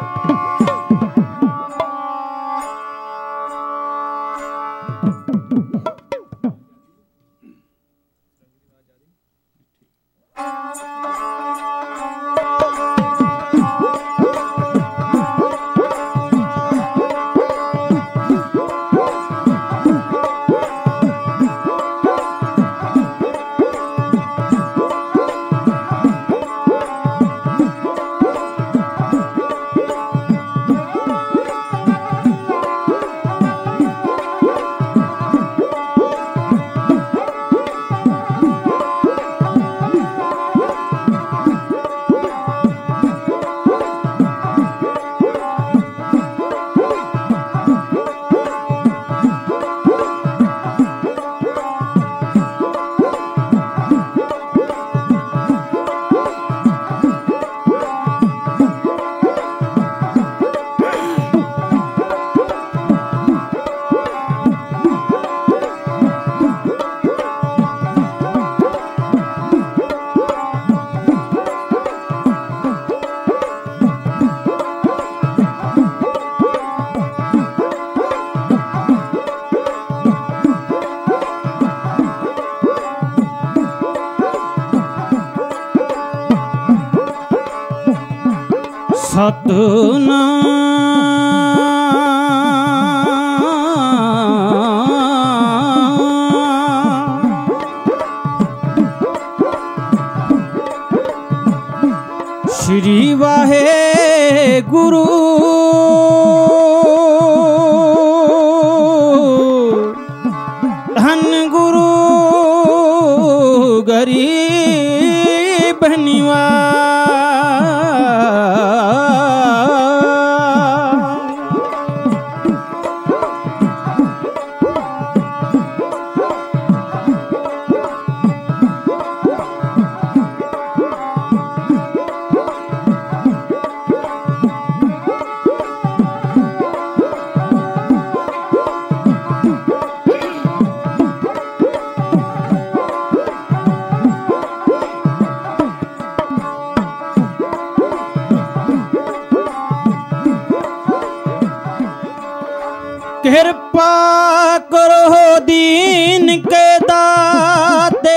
श्री वाहे गुरु धन गुरु गरीब निवास कृपा करो दीन के दाते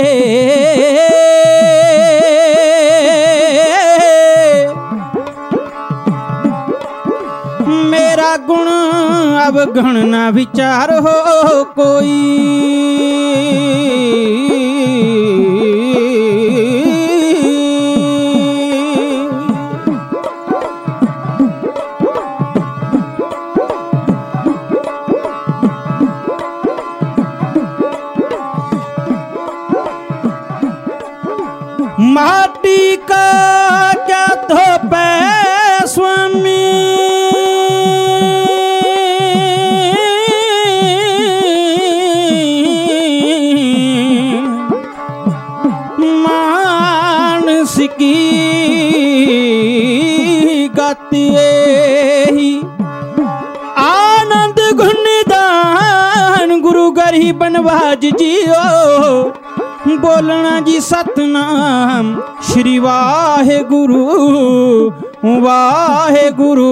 मेरा गुण अब गण ना विचार हो कोई माटी का क्या धोपे स्वामी मानस की गाती ही आनंद गुणदान गुरु गरी बनवाज जियो बोलना जी सतनाम श्री वाहे गुरु वाहे गुरु।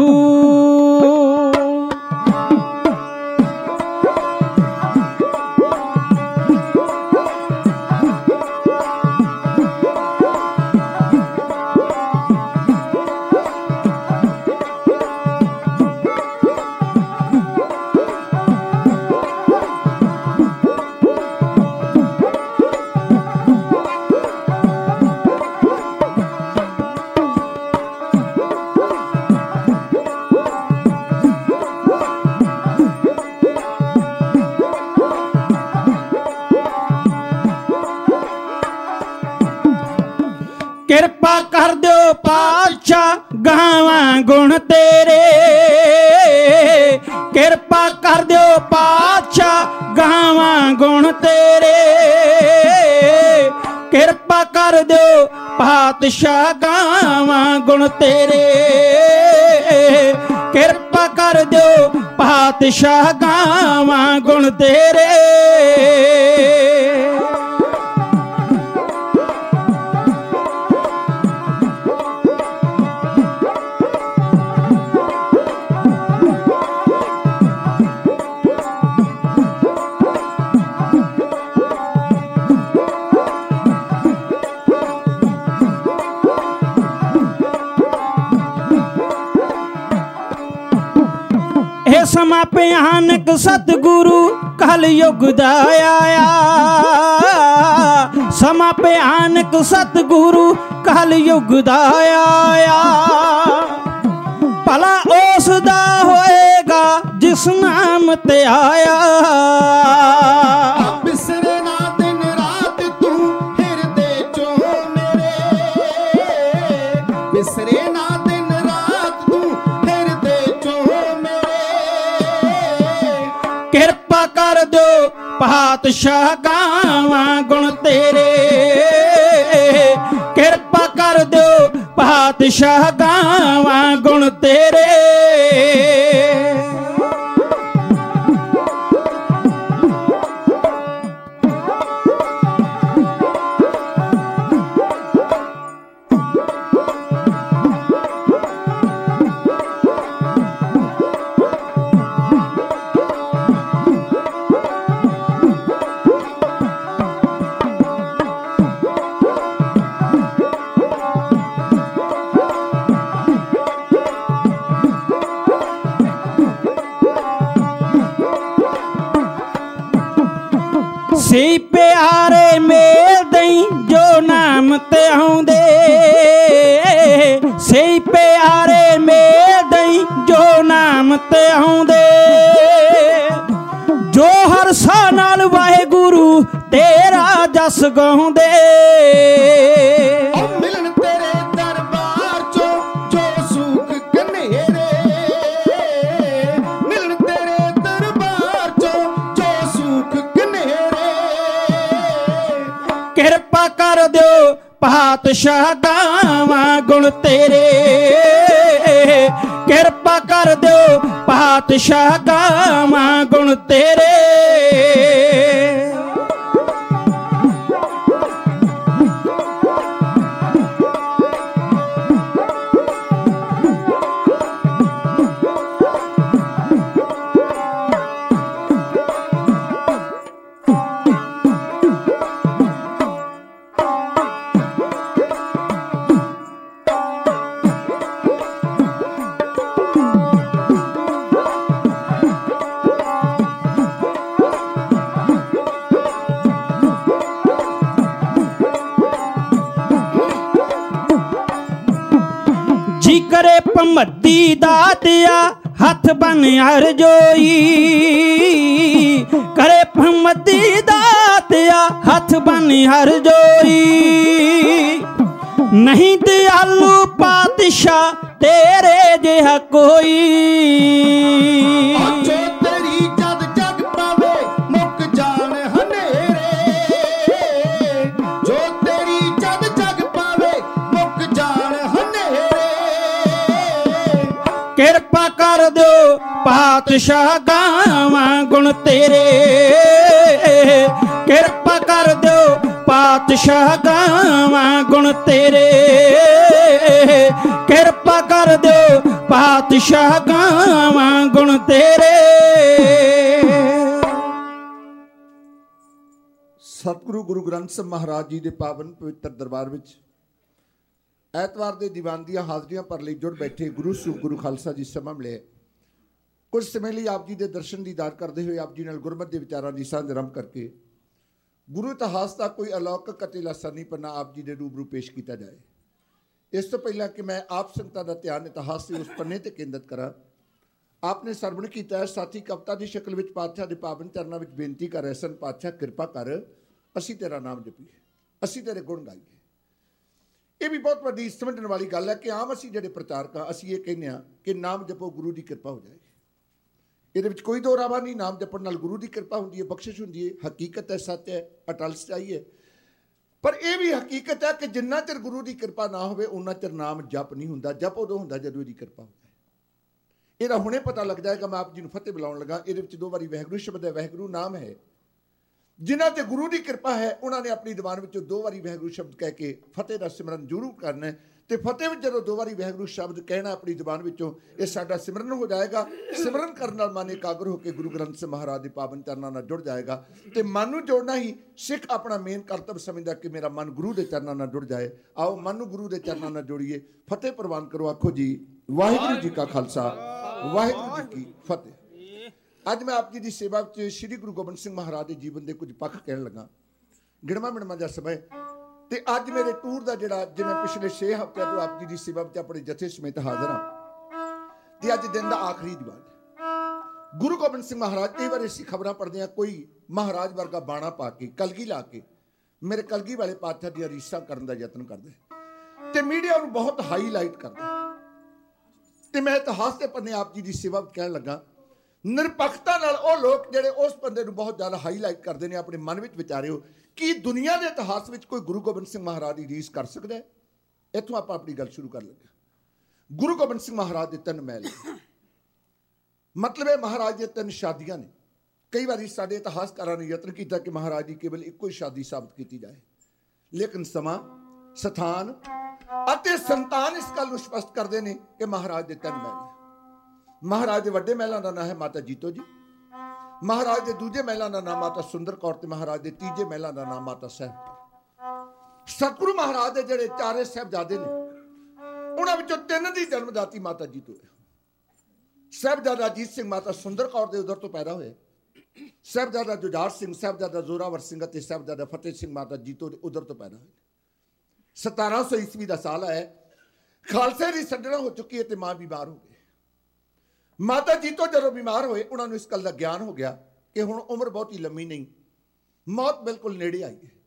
कृपा कर दो पातशाह गावा गुण तेरे कृपा कर दो पातशाह गावा गुण तेरे कृपा कर दो पातशाह गावा गुण तेरे कृपा कर दो पातशाह गावा गुण तेरे ਸਮਾਂ ਭਿਆਨਕ ਸਤਿਗੁਰੂ ਕਲਯੁਗ ਦਾ ਆਇਆ। ਸਮਾਂ ਭਿਆਨਕ ਸਤਿਗੁਰੂ ਕਲਯੁਗ ਦਾ ਆਇਆ। ਭਲਾ ਉਸ ਦਾ ਹੋਏਗਾ ਜਿਸ ਨਾਮ ਤੇ ਆਇਆ। ਬਿਸਰੇ ਨਾ ਦਿਨ ਰਾਤ ਤੂੰ ਹਿਰਦੇ ਚੋਂ ਮੇਰੇ, ਬਿਸਰੇ ਨਾ ਦਿਨ ਰਾਤ ਤੂੰ ਹਿਰਦੇ ਚੋਂ ਮੇਰੇ। ਕਿਰਪਾ ਕਰ ਦਿਓ ਪਾਤਸ਼ਾਹ ਗਾਵਾਂ ਗੁਣ ਤੇਰੇ। ਕਿਰਪਾ ਕਰ ਦਿਓ ਪਾਤਸ਼ਾਹ ਗਾਵਾਂ ਗੁਣ ਤੇਰੇ। ਸੇ ਪਿਆਰੇ ਮੇਲ ਦਈ ਜੋ ਨਾਮ ਤੇ ਆਉਂਦੇ। ਸੇ ਪਿਆਰੇ ਮੇਲ ਦਈ ਜੋ ਨਾਮ ਤੇ ਆਉਂਦੇ। ਜੋ ਹਰ ਸਾਹ ਨਾਲ ਵਾਹਿਗੁਰੂ ਤੇਰਾ ਜਸ ਗਾਉਂਦੇ। ਮਿਲਣ ਤੇਰੇ ਦਰਬਾਰ ਚੋਂ ਜੋ ਸੁਖ ਕਨੇਰੇ, ਮਿਲਣ ਤੇਰੇ ਦਰਬਾਰ ਚੋਂ ਜੋ ਸੁਖ ਕਨੇਰੇ। ਕਿਰਪਾ ਕਰ ਦਿਓ ਪਾਤਸ਼ਾਹ ਗਾਵਾਂ ਗੁਣ ਤੇਰੇ। ਕਿਰਪਾ ਕਰ ਦਿਓ ਪਾਤਸ਼ਾਹ ਗਾਵਾਂ ਗੁਣ ਤੇਰੇ। ਜੀ ਕਰੇ ਭਮੱਦੀ ਦਾਤਿਆ ਹੱਥ ਬਨ ਅਰਜੋਈ। ਕਰੇ ਭਮੱਦੀ ਦਾਤਿਆ ਹੱਥ ਬਨ ਅਰਜੋਈ। ਨਹੀਂ ਦਿਆਲੂ ਪਾਤਸ਼ਾਹ ਤੇਰੇ ਜਿਹਾ ਕੋਈ। ਜੋ ਤੇਰੀ ਜਦ ਜਗ ਪਾਵੇ ਮੁੱਕ ਜਾਣ ਹਨੇਰੇ, ਜੋ ਤੇਰੀ ਜਦ ਜਗ ਪਾਵੇ ਮੁੱਕ ਜਾਣ ਹਨੇਰੇ। ਕਿਰਪਾ ਕਰ ਦਿਓ ਪਾਤਸ਼ਾਹ ਗਾਵਾਂ ਗੁਣ ਤੇਰੇ। ਕਿਰਪਾ ਕਰ ਦਿਓ ਪਾਤਸ਼ਾਹ ਗਾਵਾਂ ਗੁਣ ਤੇਰੇ। ਕਿਰਪਾ ਕਰ ਦਿਓ ਪਾਤਸ਼ਾਹ ਗਾਵਾਂ ਗੁਣ ਤੇਰੇ। ਸਤਿਗੁਰੂ ਗੁਰੂ ਗ੍ਰੰਥ ਸਾਹਿਬ ਮਹਾਰਾਜ ਜੀ ਦੇ ਪਾਵਨ ਪਵਿੱਤਰ ਦਰਬਾਰ ਵਿੱਚ ਐਤਵਾਰ ਦੇ ਦੀਵਾਨ ਦੀਆਂ ਹਾਜ਼ਰੀਆਂ ਭਰ ਲਈ ਜੁੜ ਬੈਠੇ ਗੁਰੂ ਸੂਖ ਗੁਰੂ ਖਾਲਸਾ ਜੀ ਸਮਾਂ ਮਿਲੇ। ਕੁਝ ਸਮੇਂ ਲਈ ਆਪ ਜੀ ਦੇ ਦਰਸ਼ਨ ਦੀਦਾਰ ਕਰਦੇ ਹੋਏ ਆਪ ਜੀ ਨਾਲ ਗੁਰਮਤਿ ਦੇ ਵਿਚਾਰਾਂ ਦੀ ਸਾਂਝ ਆਰੰਭ ਕਰਕੇ ਗੁਰੂ ਇਤਿਹਾਸ ਦਾ ਕੋਈ ਅਲੌਕਿਕ ਅਤੇ ਲਾਸਾਨੀ ਪੰਨਾ ਆਪ ਜੀ ਦੇ ਰੂਬਰੂ ਪੇਸ਼ ਕੀਤਾ ਜਾਏ। ਇਸ ਤੋਂ ਪਹਿਲਾਂ ਕਿ ਮੈਂ ਆਪ ਸੰਗਤਾਂ ਦਾ ਧਿਆਨ ਇਤਿਹਾਸ ਦੇ ਉਸ ਪੰਨੇ ਤੇ ਕੇਂਦਰਿਤ ਕਰਾਂ, ਆਪਨੇ ਸਰਵਣ ਕੀਤਾ ਹੈ ਸਾਥੀ ਕਵਿਤਾ ਦੀ ਸ਼ਕਲ ਵਿੱਚ ਪਾਤਸ਼ਾਹ ਦੇ ਪਾਵਨ ਚਰਨਾਂ ਵਿੱਚ ਬੇਨਤੀ ਕਰ ਰਹੇ ਸਨ, ਪਾਤਸ਼ਾਹ ਕਿਰਪਾ ਕਰ ਅਸੀਂ ਤੇਰਾ ਨਾਮ ਜਪੀਏ, ਅਸੀਂ ਤੇਰੇ ਗੁਣ ਗਾਈਏ। ਇਹ ਵੀ ਬਹੁਤ ਵੱਡੀ ਸਮਝਣ ਵਾਲੀ ਗੱਲ ਹੈ ਕਿ ਆਮ ਅਸੀਂ ਜਿਹੜੇ ਪ੍ਰਚਾਰਕ ਹਾਂ ਅਸੀਂ ਇਹ ਕਹਿੰਦੇ ਹਾਂ ਕਿ ਨਾਮ ਜਪੋ ਗੁਰੂ ਦੀ ਕਿਰਪਾ ਹੋ ਜਾਏਗੀ। ਇਹਦੇ ਵਿੱਚ ਕੋਈ ਦੋ ਰਾਵਾ ਨਹੀਂ। ਨਾਮ ਜਪਣ ਨਾਲ ਗੁਰੂ ਦੀ ਕਿਰਪਾ ਹੁੰਦੀ ਹੈ, ਬਖਸ਼ਿਸ਼ ਹੁੰਦੀ ਹੈ, ਹਕੀਕਤ ਹੈ, ਸੱਚ ਹੈ, ਅਟਲ ਸਚਾਈ ਹੈ। ਪਰ ਇਹ ਵੀ ਹਕੀਕਤ ਹੈ ਕਿ ਜਿੰਨਾ ਚਿਰ ਗੁਰੂ ਦੀ ਕਿਰਪਾ ਨਾ ਹੋਵੇ ਉਹਨਾਂ ਚਿਰ ਨਾਮ ਜਪ ਨਹੀਂ ਹੁੰਦਾ। ਜਪ ਉਦੋਂ ਹੁੰਦਾ ਜਦੋਂ ਇਹਦੀ ਕਿਰਪਾ ਹੋ ਜਾਏ। ਇਹਦਾ ਹੁਣੇ ਪਤਾ ਲੱਗ ਜਾਏਗਾ। ਮੈਂ ਆਪ ਜੀ ਨੂੰ ਫਤਿਹ ਬੁਲਾਉਣ ਲੱਗਾ। ਇਹਦੇ ਵਿੱਚ 2 ਵਾਰੀ ਵਾਹਿਗੁਰੂ ਸ਼ਬਦ ਹੈ। ਵਾਹਿਗੁਰੂ ਨਾਮ ਹੈ। ਜਿਨ੍ਹਾਂ ਤੇ ਗੁਰੂ ਦੀ ਕਿਰਪਾ ਹੈ ਉਹਨਾਂ ਨੇ ਆਪਣੀ ਜ਼ਬਾਨ ਵਿੱਚੋਂ 2 ਵਾਰੀ ਵਾਹਿਗੁਰੂ ਸ਼ਬਦ ਕਹਿ ਕੇ ਫਤਿਹ ਦਾ ਸਿਮਰਨ ਜ਼ਰੂਰ ਕਰਨਾ ਹੈ। ਤੇ ਫਤਿਹ ਵਿੱਚ ਜਦੋਂ 2 ਵਾਰੀ ਵਾਹਿਗੁਰੂ ਸ਼ਬਦ ਕਹਿਣਾ ਆਪਣੀ ਜ਼ਬਾਨ ਵਿੱਚੋਂ, ਇਹ ਸਾਡਾ ਸਿਮਰਨ ਹੋ ਜਾਏਗਾ। ਸਿਮਰਨ ਕਰਨ ਨਾਲ ਮਨ ਇਕਾਗਰ ਹੋ ਕੇ ਗੁਰੂ ਗ੍ਰੰਥ ਸਾਹਿਬ ਮਹਾਰਾਜ ਦੇ ਪਾਵਨ ਚਰਨਾਂ ਨਾਲ ਜੁੜ ਜਾਏਗਾ। ਤੇ ਮਨ ਨੂੰ ਜੋੜਨਾ ਹੀ ਸਿੱਖ ਆਪਣਾ ਮੇਨ ਕਰਤੱਵ ਸਮਝਦਾ ਕਿ ਮੇਰਾ ਮਨ ਗੁਰੂ ਦੇ ਚਰਨਾਂ ਨਾਲ ਜੁੜ ਜਾਏ। ਆਓ ਮਨ ਨੂੰ ਗੁਰੂ ਦੇ ਚਰਨਾਂ ਨਾਲ ਜੋੜੀਏ। ਫਤਿਹ ਪ੍ਰਵਾਨ ਕਰੋ। ਆਖੋ ਜੀ ਵਾਹਿਗੁਰੂ ਜੀ ਕਾ ਖਾਲਸਾ, ਵਾਹਿਗੁਰੂ ਜੀ ਕੀ ਫਤਿਹ। ਅੱਜ ਮੈਂ ਆਪ ਜੀ ਦੀ ਸੇਵਾ ਵਿੱਚ ਸ੍ਰੀ ਗੁਰੂ ਗੋਬਿੰਦ ਸਿੰਘ ਮਹਾਰਾਜ ਦੇ ਜੀਵਨ ਦੇ ਕੁਝ ਪੱਖ ਕਹਿਣ ਲੱਗਾ। ਗਿਣਵਾ ਮਿਣਵਾ ਦਾ ਸਮਾਂ ਤੇ ਅੱਜ ਮੇਰੇ ਟੂਰ ਦਾ ਜਿਹੜਾ ਜਿਵੇਂ ਪਿਛਲੇ 6 ਹਫ਼ਤਿਆਂ ਤੋਂ ਆਪ ਜੀ ਦੀ ਸੇਵਾ ਵਿੱਚ ਆਪਣੇ ਜਥੇ ਸਮੇਤ ਹਾਜ਼ਰ ਹਾਂ ਤੇ ਅੱਜ ਦਿਨ ਦਾ ਆਖਰੀ ਦੀਵਾਨ ਹੈ। ਗੁਰੂ ਗੋਬਿੰਦ ਸਿੰਘ ਮਹਾਰਾਜ ਕਈ ਵਾਰ ਅਸੀਂ ਖਬਰਾਂ ਪੜ੍ਹਦੇ ਹਾਂ, ਕੋਈ ਮਹਾਰਾਜ ਵਰਗਾ ਬਾਣਾ ਪਾ ਕੇ ਕਲਗੀ ਲਾ ਕੇ ਮੇਰੇ ਕਲਗੀ ਵਾਲੇ ਪਾਤਸ਼ਾਹ ਦੀਆਂ ਰੀਸਾਂ ਕਰਨ ਦਾ ਯਤਨ ਕਰਦੇ ਤੇ ਮੀਡੀਆ ਨੂੰ ਬਹੁਤ ਹਾਈਲਾਈਟ ਕਰਦਾ। ਤੇ ਮੈਂ ਇਤਿਹਾਸ ਦੇ ਪੰਨੇ ਆਪ ਜੀ ਦੀ ਸੇਵਾ ਵਿੱਚ ਕਹਿਣ ਲੱਗਾ, ਨਿਰਪੱਖਤਾ ਨਾਲ ਉਹ ਲੋਕ ਜਿਹੜੇ ਉਸ ਬੰਦੇ ਨੂੰ ਬਹੁਤ ਜ਼ਿਆਦਾ ਹਾਈਲਾਈਟ ਕਰਦੇ ਨੇ, ਆਪਣੇ ਮਨ ਵਿੱਚ ਵਿਚਾਰਿਓ ਕਿ ਦੁਨੀਆ ਦੇ ਇਤਿਹਾਸ ਵਿੱਚ ਕੋਈ ਗੁਰੂ ਗੋਬਿੰਦ ਸਿੰਘ ਮਹਾਰਾਜ ਦੀ ਰੀਸ ਕਰ ਸਕਦਾ ਹੈ? ਇੱਥੋਂ ਆਪਾਂ ਆਪਣੀ ਗੱਲ ਸ਼ੁਰੂ ਕਰ ਲੱਗੇ। ਗੁਰੂ ਗੋਬਿੰਦ ਸਿੰਘ ਮਹਾਰਾਜ ਦੇ 3 ਮਹਿਲ, ਮਤਲਬ ਇਹ ਮਹਾਰਾਜ ਦੀਆਂ 3 ਸ਼ਾਦੀਆਂ ਨੇ। ਕਈ ਵਾਰੀ ਸਾਡੇ ਇਤਿਹਾਸਕਾਰਾਂ ਨੇ ਯਤਨ ਕੀਤਾ ਕਿ ਮਹਾਰਾਜ ਦੀ ਕੇਵਲ ਇੱਕੋ ਹੀ ਸ਼ਾਦੀ ਸਾਬਤ ਕੀਤੀ ਜਾਏ, ਲੇਕਿਨ ਸਮਾਂ, ਸਥਾਨ ਅਤੇ ਸੰਤਾਨ ਇਸ ਗੱਲ ਨੂੰ ਸਪਸ਼ਟ ਕਰਦੇ ਨੇ ਕਿ ਮਹਾਰਾਜ ਦੇ 3 ਮਹਿਲ। ਮਹਾਰਾਜ ਦੇ ਵੱਡੇ ਮਹਿਲਾਂ ਦਾ ਨਾਮ ਹੈ ਮਾਤਾ ਜੀਤੋ ਜੀ, ਮਹਾਰਾਜ ਦੇ ਦੂਜੇ ਮਹਿਲਾਂ ਦਾ ਨਾਮ ਮਾਤਾ ਸੁੰਦਰ ਕੌਰ ਤੇ ਮਹਾਰਾਜ ਦੇ ਤੀਜੇ ਮਹਿਲਾਂ ਦਾ ਨਾਮ ਮਾਤਾ ਸਾਹਿਬ। ਸਤਿਗੁਰੂ ਮਹਾਰਾਜ ਦੇ ਜਿਹੜੇ 4 ਸਾਹਿਬਜ਼ਾਦੇ ਨੇ, ਉਹਨਾਂ ਵਿੱਚੋਂ 3 ਦੀ ਜਨਮਦਾਤੀ ਮਾਤਾ ਜੀਤੋ ਹੈ। ਸਾਹਿਬਜ਼ਾਦਾ ਅਜੀਤ ਸਿੰਘ ਮਾਤਾ ਸੁੰਦਰ ਕੌਰ ਦੇ ਉਦਰ ਤੋਂ ਪੈਦਾ ਹੋਏ। ਸਾਹਿਬਜ਼ਾਦਾ ਜੁਝਾਰ ਸਿੰਘ, ਸਾਹਿਬਜ਼ਾਦਾ ਜ਼ੋਰਾਵਰ ਸਿੰਘ ਅਤੇ ਸਾਹਿਬਜ਼ਾਦਾ ਫਤਿਹ ਸਿੰਘ ਮਾਤਾ ਜੀਤੋ ਦੇ ਉਦਰ ਤੋਂ ਪੈਦਾ ਹੋਏ। 1700 ਈਸਵੀ ਦਾ ਸਾਲ ਹੈ। ਖਾਲਸੇ ਦੀ ਛੱਡਣਾ ਹੋ ਚੁੱਕੀ ਹੈ ਤੇ ਮਾਂ ਬਿਮਾਰ ਹੋ ਗਈ। ਮਾਤਾ ਜੀਤੋ ਜਦੋਂ ਬਿਮਾਰ ਹੋਏ, ਉਹਨਾਂ ਨੂੰ ਇਸ ਗੱਲ ਦਾ ਗਿਆਨ ਹੋ ਗਿਆ ਕਿ ਹੁਣ ਉਮਰ ਬਹੁਤੀ ਲੰਮੀ ਨਹੀਂ, ਮੌਤ ਬਿਲਕੁਲ ਨੇੜੇ ਆਈ ਹੈ।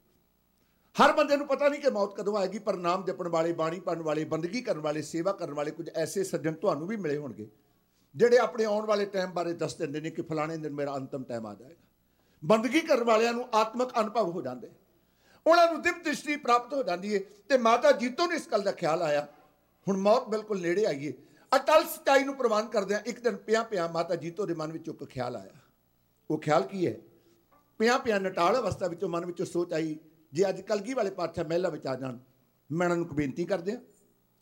ਹਰ ਬੰਦੇ ਨੂੰ ਪਤਾ ਨਹੀਂ ਕਿ ਮੌਤ ਕਦੋਂ ਆਏਗੀ, ਪਰ ਨਾਮ ਜਪਣ ਵਾਲੇ, ਬਾਣੀ ਪੜ੍ਹਨ ਵਾਲੇ, ਬੰਦਗੀ ਕਰਨ ਵਾਲੇ, ਸੇਵਾ ਕਰਨ ਵਾਲੇ ਕੁਝ ਐਸੇ ਸੱਜਣ ਤੁਹਾਨੂੰ ਵੀ ਮਿਲੇ ਹੋਣਗੇ ਜਿਹੜੇ ਆਪਣੇ ਆਉਣ ਵਾਲੇ ਟਾਈਮ ਬਾਰੇ ਦੱਸ ਦਿੰਦੇ ਨੇ ਕਿ ਫਲਾਣੇ ਦਿਨ ਮੇਰਾ ਅੰਤਮ ਟਾਈਮ ਆ ਜਾਏਗਾ। ਬੰਦਗੀ ਕਰਨ ਵਾਲਿਆਂ ਨੂੰ ਆਤਮਿਕ ਅਨੁਭਵ ਹੋ ਜਾਂਦੇ, ਉਹਨਾਂ ਨੂੰ ਦਿਵ ਦ੍ਰਿਸ਼ਟੀ ਪ੍ਰਾਪਤ ਹੋ ਜਾਂਦੀ ਹੈ। ਤੇ ਮਾਤਾ ਜੀਤੋ ਨੂੰ ਇਸ ਗੱਲ ਦਾ ਖਿਆਲ ਆਇਆ ਹੁਣ ਮੌਤ ਬਿਲਕੁਲ ਨੇੜੇ ਆਈ ਹੈ। ਅਟਲ ਸਚਾਈ ਨੂੰ ਪ੍ਰਵਾਨ ਕਰਦਿਆਂ ਇੱਕ ਦਿਨ ਪਿਆ ਮਾਤਾ ਜੀਤੋ ਦੇ ਮਨ ਵਿੱਚ ਇੱਕ ਖਿਆਲ ਆਇਆ। ਉਹ ਖਿਆਲ ਕੀ ਹੈ? ਪਿਆ ਨਟਾਲ ਅਵਸਥਾ ਵਿੱਚੋਂ ਮਨ ਵਿੱਚੋਂ ਸੋਚ ਆਈ, ਜੇ ਅੱਜ ਕਲਗੀ ਵਾਲੇ ਪਾਤਸ਼ਾਹ ਮਹਿਲਾਂ ਵਿੱਚ ਆ ਜਾਣ, ਮੈਂ ਉਹਨਾਂ ਨੂੰ ਬੇਨਤੀ ਕਰਦੇ ਹਾਂ।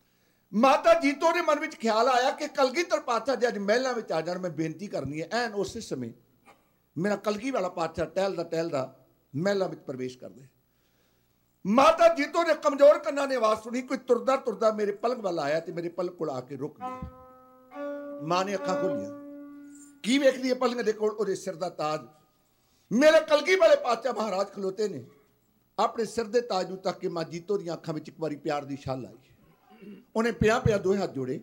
ਮਾਤਾ ਜੀਤੋ ਦੇ ਮਨ ਵਿੱਚ ਖਿਆਲ ਆਇਆ ਕਿ ਕਲਗੀਧਰ ਪਾਤਸ਼ਾਹ ਜੇ ਅੱਜ ਮਹਿਲਾਂ ਵਿੱਚ ਆ ਜਾਣ, ਮੈਂ ਬੇਨਤੀ ਕਰਨੀ ਹੈ। ਐਨ ਉਸੇ ਸਮੇਂ ਮੇਰਾ ਕਲਗੀ ਵਾਲਾ ਪਾਤਸ਼ਾਹ ਟਹਿਲਦਾ ਮਹਿਲਾਂ ਵਿੱਚ ਪ੍ਰਵੇਸ਼ ਕਰਦੇ। ਮਾਤਾ ਜੀਤੋ ਨੇ ਕਮਜ਼ੋਰ ਕੰਨਾਂ ਨੇ ਆਵਾਜ਼ ਸੁਣੀ, ਕੋਈ ਤੁਰਦਾ ਮੇਰੇ ਪਲੰਗ ਵੱਲ ਆਇਆ ਤੇ ਮੇਰੇ ਪਲੰਗ ਕੋਲ ਆ ਕੇ ਰੁਕ ਗਿਆ। ਮਾਂ ਨੇ ਅੱਖਾਂ ਖੋਲੀਆਂ, ਕੀ ਵੇਖਦੀ ਹੈ ਪਲੰਗ ਦੇ ਕੋਲ? ਉਹਦੇ ਸਿਰ ਦਾ ਤਾਜ। ਮੇਰੇ ਕਲਗੀ ਵਾਲੇ ਪਾਤਸ਼ਾਹ ਮਹਾਰਾਜ ਖਲੋਤੇ ਨੇ, ਆਪਣੇ ਸਿਰ ਦੇ ਤਾਜ ਨੂੰ ਤੱਕ ਕੇ ਮਾਂ ਜੀਤੋ ਦੀਆਂ ਅੱਖਾਂ ਵਿੱਚ ਇੱਕ ਵਾਰੀ ਪਿਆਰ ਦੀ ਛਾਲ ਆਈ। ਉਹਨੇ ਪਿਆ 2 ਹੱਥ ਜੋੜੇ,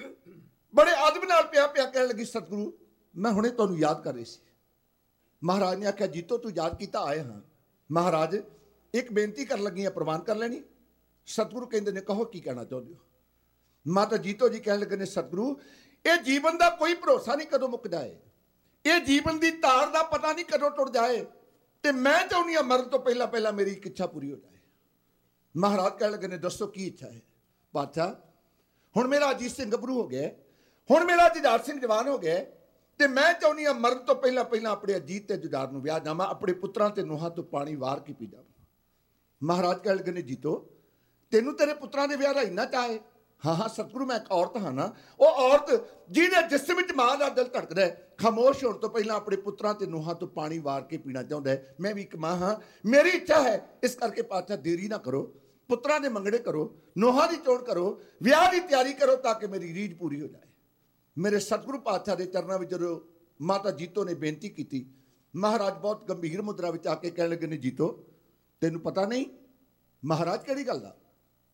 ਬੜੇ ਆਦਬ ਨਾਲ ਪਿਆ ਕਹਿਣ ਲੱਗੀ, ਸਤਿਗੁਰੂ ਮੈਂ ਹੁਣੇ ਤੁਹਾਨੂੰ ਯਾਦ ਕਰ ਰਹੀ ਸੀ। ਮਹਾਰਾਜ ਨੇ ਆਖਿਆ, ਜੀਤੋ ਤੂੰ ਯਾਦ ਕੀਤਾ? ਆਏ ਹਾਂ ਮਹਾਰਾਜ, ਇੱਕ ਬੇਨਤੀ ਕਰਨ ਲੱਗੀ ਆ, ਪ੍ਰਵਾਨ ਕਰ ਲੈਣੀ? ਸਤਿਗੁਰੂ ਕਹਿੰਦੇ ਨੇ, ਕਹੋ ਕੀ ਕਹਿਣਾ ਚਾਹੁੰਦੇ ਹੋ? ਮਾਤਾ ਜੀਤੋ ਜੀ ਕਹਿਣ ਲੱਗੇ ਨੇ, ਸਤਿਗੁਰੂ ਇਹ ਜੀਵਨ ਦਾ ਕੋਈ ਭਰੋਸਾ ਨਹੀਂ ਕਦੋਂ ਮੁੱਕ ਜਾਏ, ਇਹ ਜੀਵਨ ਦੀ ਤਾਰ ਦਾ ਪਤਾ ਨਹੀਂ ਕਦੋਂ ਟੁੱਟ ਜਾਏ, ਤੇ ਮੈਂ ਚਾਹੁੰਦੀ ਹਾਂ ਮਰਨ ਤੋਂ ਪਹਿਲਾਂ ਮੇਰੀ ਇੱਕ ਇੱਛਾ ਪੂਰੀ ਹੋ ਜਾਏ। ਮਹਾਰਾਜ ਕਹਿਣ ਲੱਗੇ ਨੇ, ਦੱਸੋ ਕੀ ਇੱਛਾ ਹੈ? ਪਾਤਸ਼ਾਹ ਹੁਣ ਮੇਰਾ ਅਜੀਤ ਸਿੰਘ ਗੱਭਰੂ ਹੋ ਗਿਆ, ਹੁਣ ਮੇਰਾ ਜੁਝਾਰ ਸਿੰਘ ਜਵਾਨ ਹੋ ਗਿਆ, ਤੇ ਮੈਂ ਚਾਹੁੰਦੀ ਹਾਂ ਮਰਨ ਤੋਂ ਪਹਿਲਾਂ ਆਪਣੇ ਅਜੀਤ ਤੇ ਜੁਝਾਰ ਨੂੰ ਵਿਆਹ ਜਾਵਾਂ, ਆਪਣੇ ਪੁੱਤਰਾਂ ਤੇ ਨੂੰਹਾਂ ਤੋਂ ਪਾਣੀ ਵਾਰ ਕੇ ਪੀ ਜਾਵਾਂ। ਮਹਾਰਾਜ ਕਹਿਣ ਲੱਗੇ ਨੇ, ਜੀਤੋ ਤੈਨੂੰ ਤੇਰੇ ਪੁੱਤਰਾਂ ਦੇ ਵਿਆਹ ਦਾ ਇੰਨਾ ਚਾਹੇ? ਹਾਂ ਸਤਿਗੁਰੂ ਮੈਂ ਇੱਕ ਔਰਤ ਹਾਂ ਨਾ, ਉਹ ਔਰਤ ਜਿਹਦੇ ਜਿਸਮ ਵਿੱਚ ਮਾਂ ਦਾ ਦਿਲ ਧੜਕਦਾ ਹੈ, ਖਾਮੋਸ਼ ਹੋਣ ਤੋਂ ਪਹਿਲਾਂ ਆਪਣੇ ਪੁੱਤਰਾਂ ਤੇ ਨੂੰਹਾਂ ਤੋਂ ਪਾਣੀ ਵਾਰ ਕੇ ਪੀਣਾ ਚਾਹੁੰਦਾ ਹੈ। ਮੈਂ ਵੀ ਇੱਕ ਮਾਂ ਹਾਂ, ਮੇਰੀ ਇੱਛਾ ਹੈ, ਇਸ ਕਰਕੇ ਪਾਤਸ਼ਾਹ ਦੇਰੀ ਨਾ ਕਰੋ, ਪੁੱਤਰਾਂ ਦੇ ਮੰਗਣੇ ਕਰੋ, ਨੂੰਹਾਂ ਦੀ ਚੋਣ ਕਰੋ, ਵਿਆਹ ਦੀ ਤਿਆਰੀ ਕਰੋ ਤਾਂ ਕਿ ਮੇਰੀ ਰੀਝ ਪੂਰੀ ਹੋ ਜਾਏ। ਮੇਰੇ ਸਤਿਗੁਰੂ ਪਾਤਸ਼ਾਹ ਦੇ ਚਰਨਾਂ ਵਿੱਚ ਜਦੋਂ ਮਾਤਾ ਜੀਤੋ ਨੇ ਬੇਨਤੀ ਕੀਤੀ, ਮਹਾਰਾਜ ਬਹੁਤ ਗੰਭੀਰ ਮੁਦਰਾ ਵਿੱਚ ਆ ਕੇ ਕਹਿਣ ਲੱਗੇ ਨੇ, ਜੀਤੋ ਤੈਨੂੰ ਪਤਾ ਨਹੀਂ? ਮਹਾਰਾਜ ਕਿਹੜੀ ਗੱਲ ਦਾ?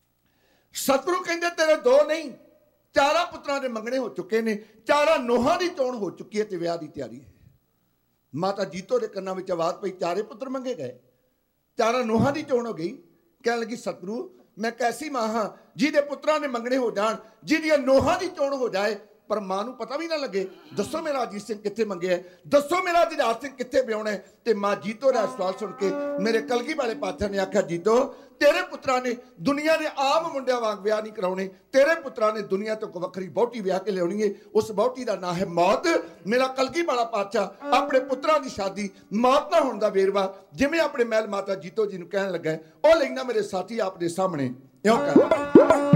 ਸਤਿਗੁਰੂ ਕਹਿੰਦੇ ਤੇਰੇ 2 ਨਹੀਂ 4 ਪੁੱਤਰਾਂ ਦੇ ਮੰਗਣੇ ਹੋ ਚੁੱਕੇ ਨੇ, 4 ਨੂੰਹਾਂ ਦੀ ਚੋਣ ਹੋ ਚੁੱਕੀ ਹੈ ਤੇ ਵਿਆਹ ਦੀ ਤਿਆਰੀ ਹੈ। ਮਾਤਾ ਜੀਤੋ ਦੇ ਕੰਨਾਂ ਵਿੱਚ ਆਵਾਜ਼ ਪਈ, 4 ਪੁੱਤਰ ਮੰਗੇ ਗਏ, 4 ਨੂੰਹਾਂ ਦੀ ਚੋਣ ਹੋ ਗਈ। ਕਹਿਣ ਲੱਗੀ, ਸਤਿਗੁਰੂ ਮੈਂ ਕੈਸੀ ਮਾਂ ਹਾਂ ਜਿਹਦੇ ਪੁੱਤਰਾਂ ਦੇ ਮੰਗਣੇ ਹੋ ਜਾਣ, ਜਿਹਦੀਆਂ ਨੂੰਹਾਂ ਦੀ ਚੋਣ ਹੋ ਜਾਏ, ਪਰ ਮਾਂ ਨੂੰ ਪਤਾ ਵੀ ਨਾ ਲੱਗੇ। ਦੱਸੋ ਮੇਰਾ ਅਜੀਤ ਸਿੰਘ ਕਿੱਥੇ ਮੰਗਿਆ, ਦੱਸੋ ਮੇਰਾ ਜੁਝਾਰ ਸਿੰਘ ਕਿੱਥੇ ਵਿਆਹੁਣਾ ਹੈ? ਤੇ ਮਾਂ ਜੀਤੋ ਦਾ ਸਵਾਲ ਸੁਣ ਕੇ ਮੇਰੇ ਕਲਗੀ ਵਾਲੇ ਪਾਤਸ਼ਾਹ ਨੇ ਆਖਿਆ, ਜੀਤੋ ਤੇਰੇ ਪੁੱਤਰਾਂ ਨੇ ਦੁਨੀਆ ਦੇ ਆਮ ਮੁੰਡਿਆਂ ਵਾਂਗ ਵਿਆਹ ਨਹੀਂ ਕਰਾਉਣੇ, ਤੇਰੇ ਪੁੱਤਰਾਂ ਨੇ ਦੁਨੀਆ ਤੋਂ ਵੱਖਰੀ ਵਹੁਟੀ ਵਿਆਹ ਕੇ ਲਿਆਉਣੀ ਹੈ, ਉਸ ਵਹੁਟੀ ਦਾ ਨਾਂ ਹੈ ਮੌਤ। ਮੇਰਾ ਕਲਗੀ ਵਾਲਾ ਪਾਤਸ਼ਾਹ ਆਪਣੇ ਪੁੱਤਰਾਂ ਦੀ ਸ਼ਾਦੀ ਮੌਤ ਨਾ ਹੋਣ ਦਾ ਵੇਰਵਾ ਜਿਵੇਂ ਆਪਣੇ ਮਹਿਲ ਮਾਤਾ ਜੀਤੋ ਜੀ ਨੂੰ ਕਹਿਣ ਲੱਗਾ, ਉਹ ਲੈਣਾ ਮੇਰੇ ਸਾਥੀ ਆਪ ਦੇ ਸਾਹਮਣੇ ਇਉਂ ਕਰ।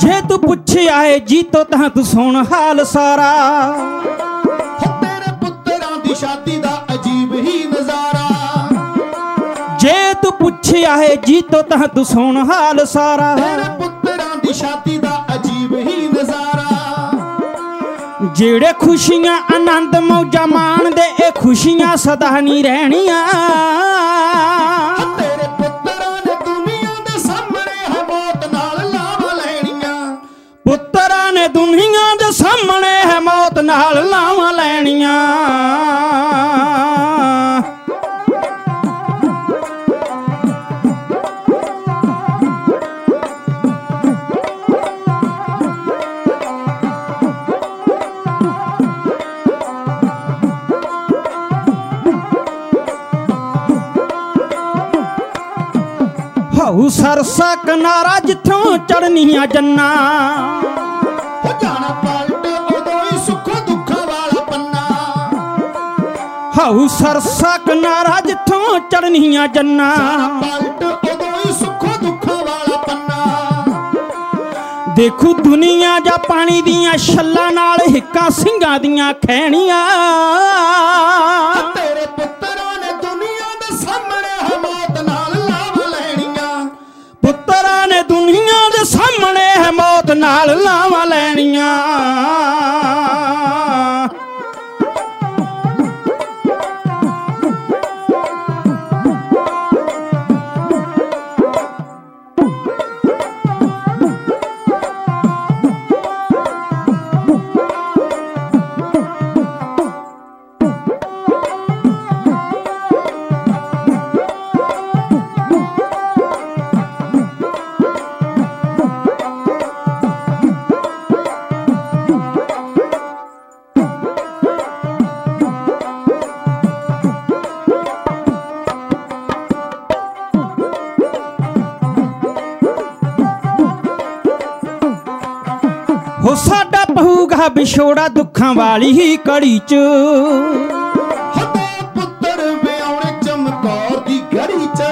जे तू पुछया है जीतो तां तू सुन हाल सारा। तेरे पुत्तरां दी शादी दा अजीब ही नजारा। जे तू पुछया है जीतो तां तू सुन हाल सारा। तेरे पुत्तरां दी शादी दा अजीब ही नजारा। जेड़े खुशियां आनंद मौजा माणदे ए खुशियां सदा नहीं रहनियां। तेरे पुत्तरां ने दुनिया दे सामने है मौत नाल लावां लैणियां। पुत्तरां ने दुनिया दे सामने है मौत नाल लावां लैणियां। हऊ सरसा किनारा जिथों चढ़नियां जन्ना। हो जाना पलट उदों ही सुख दुखा वाला पन्ना। हऊ सरसा किनारा जिथों चढ़नियां जन्ना। जाना पलट उदों ही सुख दुखा वाला पन्ना। देखू दुनिया जा पानी दियां छल्लां नाल हिक्कां ਸਿੰਘਾਂ ਦੀਆਂ खैणियां। तेरे पुत्तरां ने दुनिया दे सामने है मौत नाल लावां लैणियां। पुत्तरां ने दुनिया दे सामने है मौत नाल लावां लैणियां। हो साडा पहूगा विछोड़ा दुखां वाली ही कड़ी च। पुत्तर विआउणे चमकौर दी घड़ी च।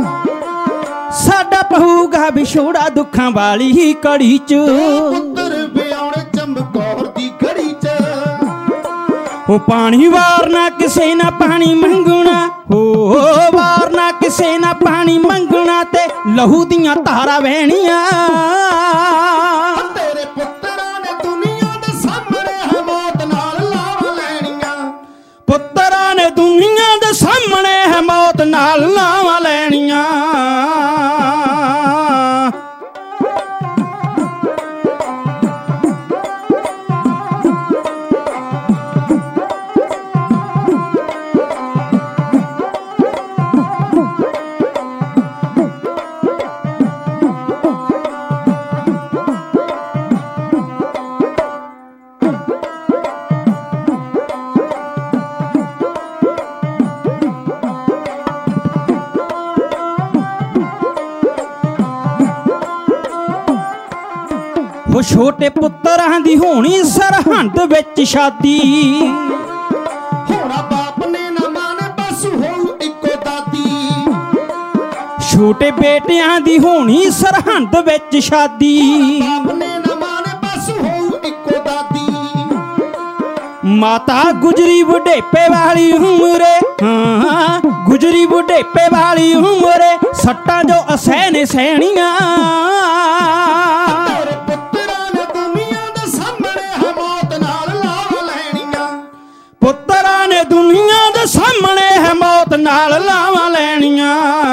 साडा पहूगा विछोड़ा दुखां वाली ही कड़ी च। पुत्तर विआउणे चमकौर दी घड़ी च। हो पानी वारना किसे ना पानी मंगना। हो वारना किसे ना पानी मंगना ते लहू दियां धारा वहनियां। तेरे पुत्तरां ने दुनिया दे सामने है मौत नाल लावां लैणियां। पुत्तरां ने दुनिया दे सामने है मौत नाल लावां लैणियां। हो छोटे पुत्तरां दी होनी सरहंद विच शादी। होना बाप ने ना माने बस होऊ इक्को दादी। छोटे बेटियां दी होनी सरहंद विच शादी। बाप ने ना माने बस होऊ इक्को दादी। माता गुजरी बुढ़ेपे वाली उम्रे। हाँ गुजरी बुढ़ेपे वाली उम्रे सट्टां जो असैने सैणियां। पुत्तरां ने दुनिया दे सामने है मौत नाल लावां लैणियां।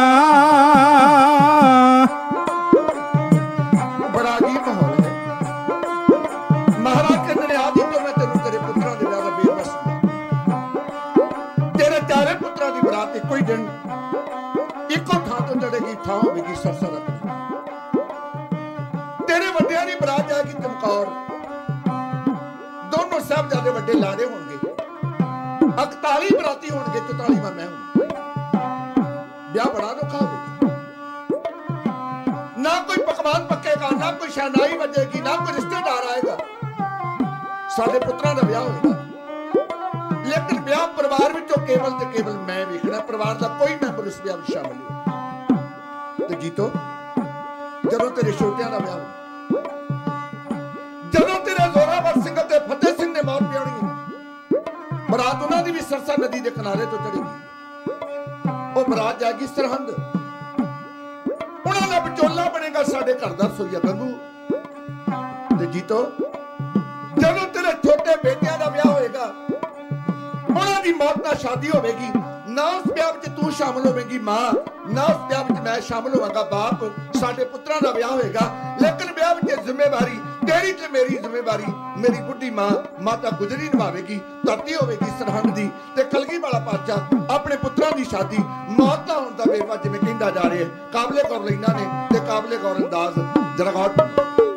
बड़ा अजीब माहौल है। महाराज कहते ने आदि तो मैं तेनू तेरे पुत्तरां दे विआह दा बेर दसदा। तेरे चारे पुत्तरां दी बरात इक्को ही दिन इक्को थां तो चढ़ेगी। थां होवेगी सरसा दा पिंड। तेरे वड्डियां दी बरात जाएगी चमकौर। दोनों साहबजादे वड्डे लाड़े होणगे। 41 बराती होणगे 44वां मैं हूं। ब्याह बड़ा अनोखा होवेगा। ना कोई पकवान पकेगा, ना कोई शहनाई बजेगी, ना कोई रिश्तेदार आएगा। साडे पुत्तरां दा ब्याह होएगा। लेकिन ब्याह परिवार विचों केवल ते केवल मैं वेखना। परिवार दा कोई मैंबर उस ब्याह विच शामिल नहीं। ते जीतो जदों तेरे छोटियां दा ब्याह ਕਿਨਾਰੇ ਤੋਂ ਚੜੇਗੀ, ਉਹ ਬਰਾਤ ਜਾਏਗੀ ਸਰਹੰਦ, ਉਹਨਾਂ ਦਾ ਵਿਚੋਲਾ ਬਣੇਗਾ ਸਾਡੇ ਘਰ ਦਾ ਰਸੋਈਆ ਗੰਗੂ। ਤੇ ਜੀਤੋ, ਜਦੋਂ ਤੇਰੇ ਛੋਟੇ ਬੇਟਿਆਂ ਦਾ ਵਿਆਹ ਹੋਏਗਾ, ਉਹਨਾਂ ਦੀ ਮੌਤ ਨਾਲ ਸ਼ਾਦੀ ਹੋਵੇਗੀ, ਨਾ ਉਸ ਵਿਆਹ ਵਿੱਚ ਤੂੰ ਸ਼ਾਮਲ ਹੋਵੇਂਗੀ ਮਾਂ, ਨਾ ਉਸ ਵਿਆਹ ਵਿੱਚ ਮੈਂ ਸ਼ਾਮਲ ਹੋਵਾਂਗਾ ਬਾਪ। ਸਾਡੇ ਪੁੱਤਰਾਂ ਦਾ ਵਿਆਹ ਹੋਏਗਾ, ਲੇਕਿਨ ਵਿਆਹ ਵਿੱਚ ਜ਼ਿੰਮੇਵਾਰੀ ਤੇਰੀ ਤੇ ਮੇਰੀ ਜ਼ਿੰਮੇਵਾਰੀ ਮੇਰੀ ਬੁੱਢੀ ਮਾਂ ਮਾਤਾ ਗੁਜਰੀ ਨਿਭਾਵੇਗੀ। ਧਰਤੀ ਹੋਵੇਗੀ ਸਰਹੰਦ ਦੀ, ਤੇ ਕਲਗੀ ਵਾਲਾ ਪਾਤਸ਼ਾਹ ਆਪਣੇ ਪੁੱਤਰਾਂ ਦੀ ਸ਼ਾਦੀ ਮੌਤ ਦਾ ਹੋਣ ਦਾ ਵੇਰਵਾ ਜਿਵੇਂ ਕਹਿੰਦਾ ਜਾ ਰਿਹਾ ਹੈ। ਕਾਬਲੇ ਗੌਰ ਲੈਣਾ ਨੇ ਤੇ ਕਾਬਲੇ ਗੌਰ ਅੰਦਾਜ਼ ਜਰਾ ਗੌਰ।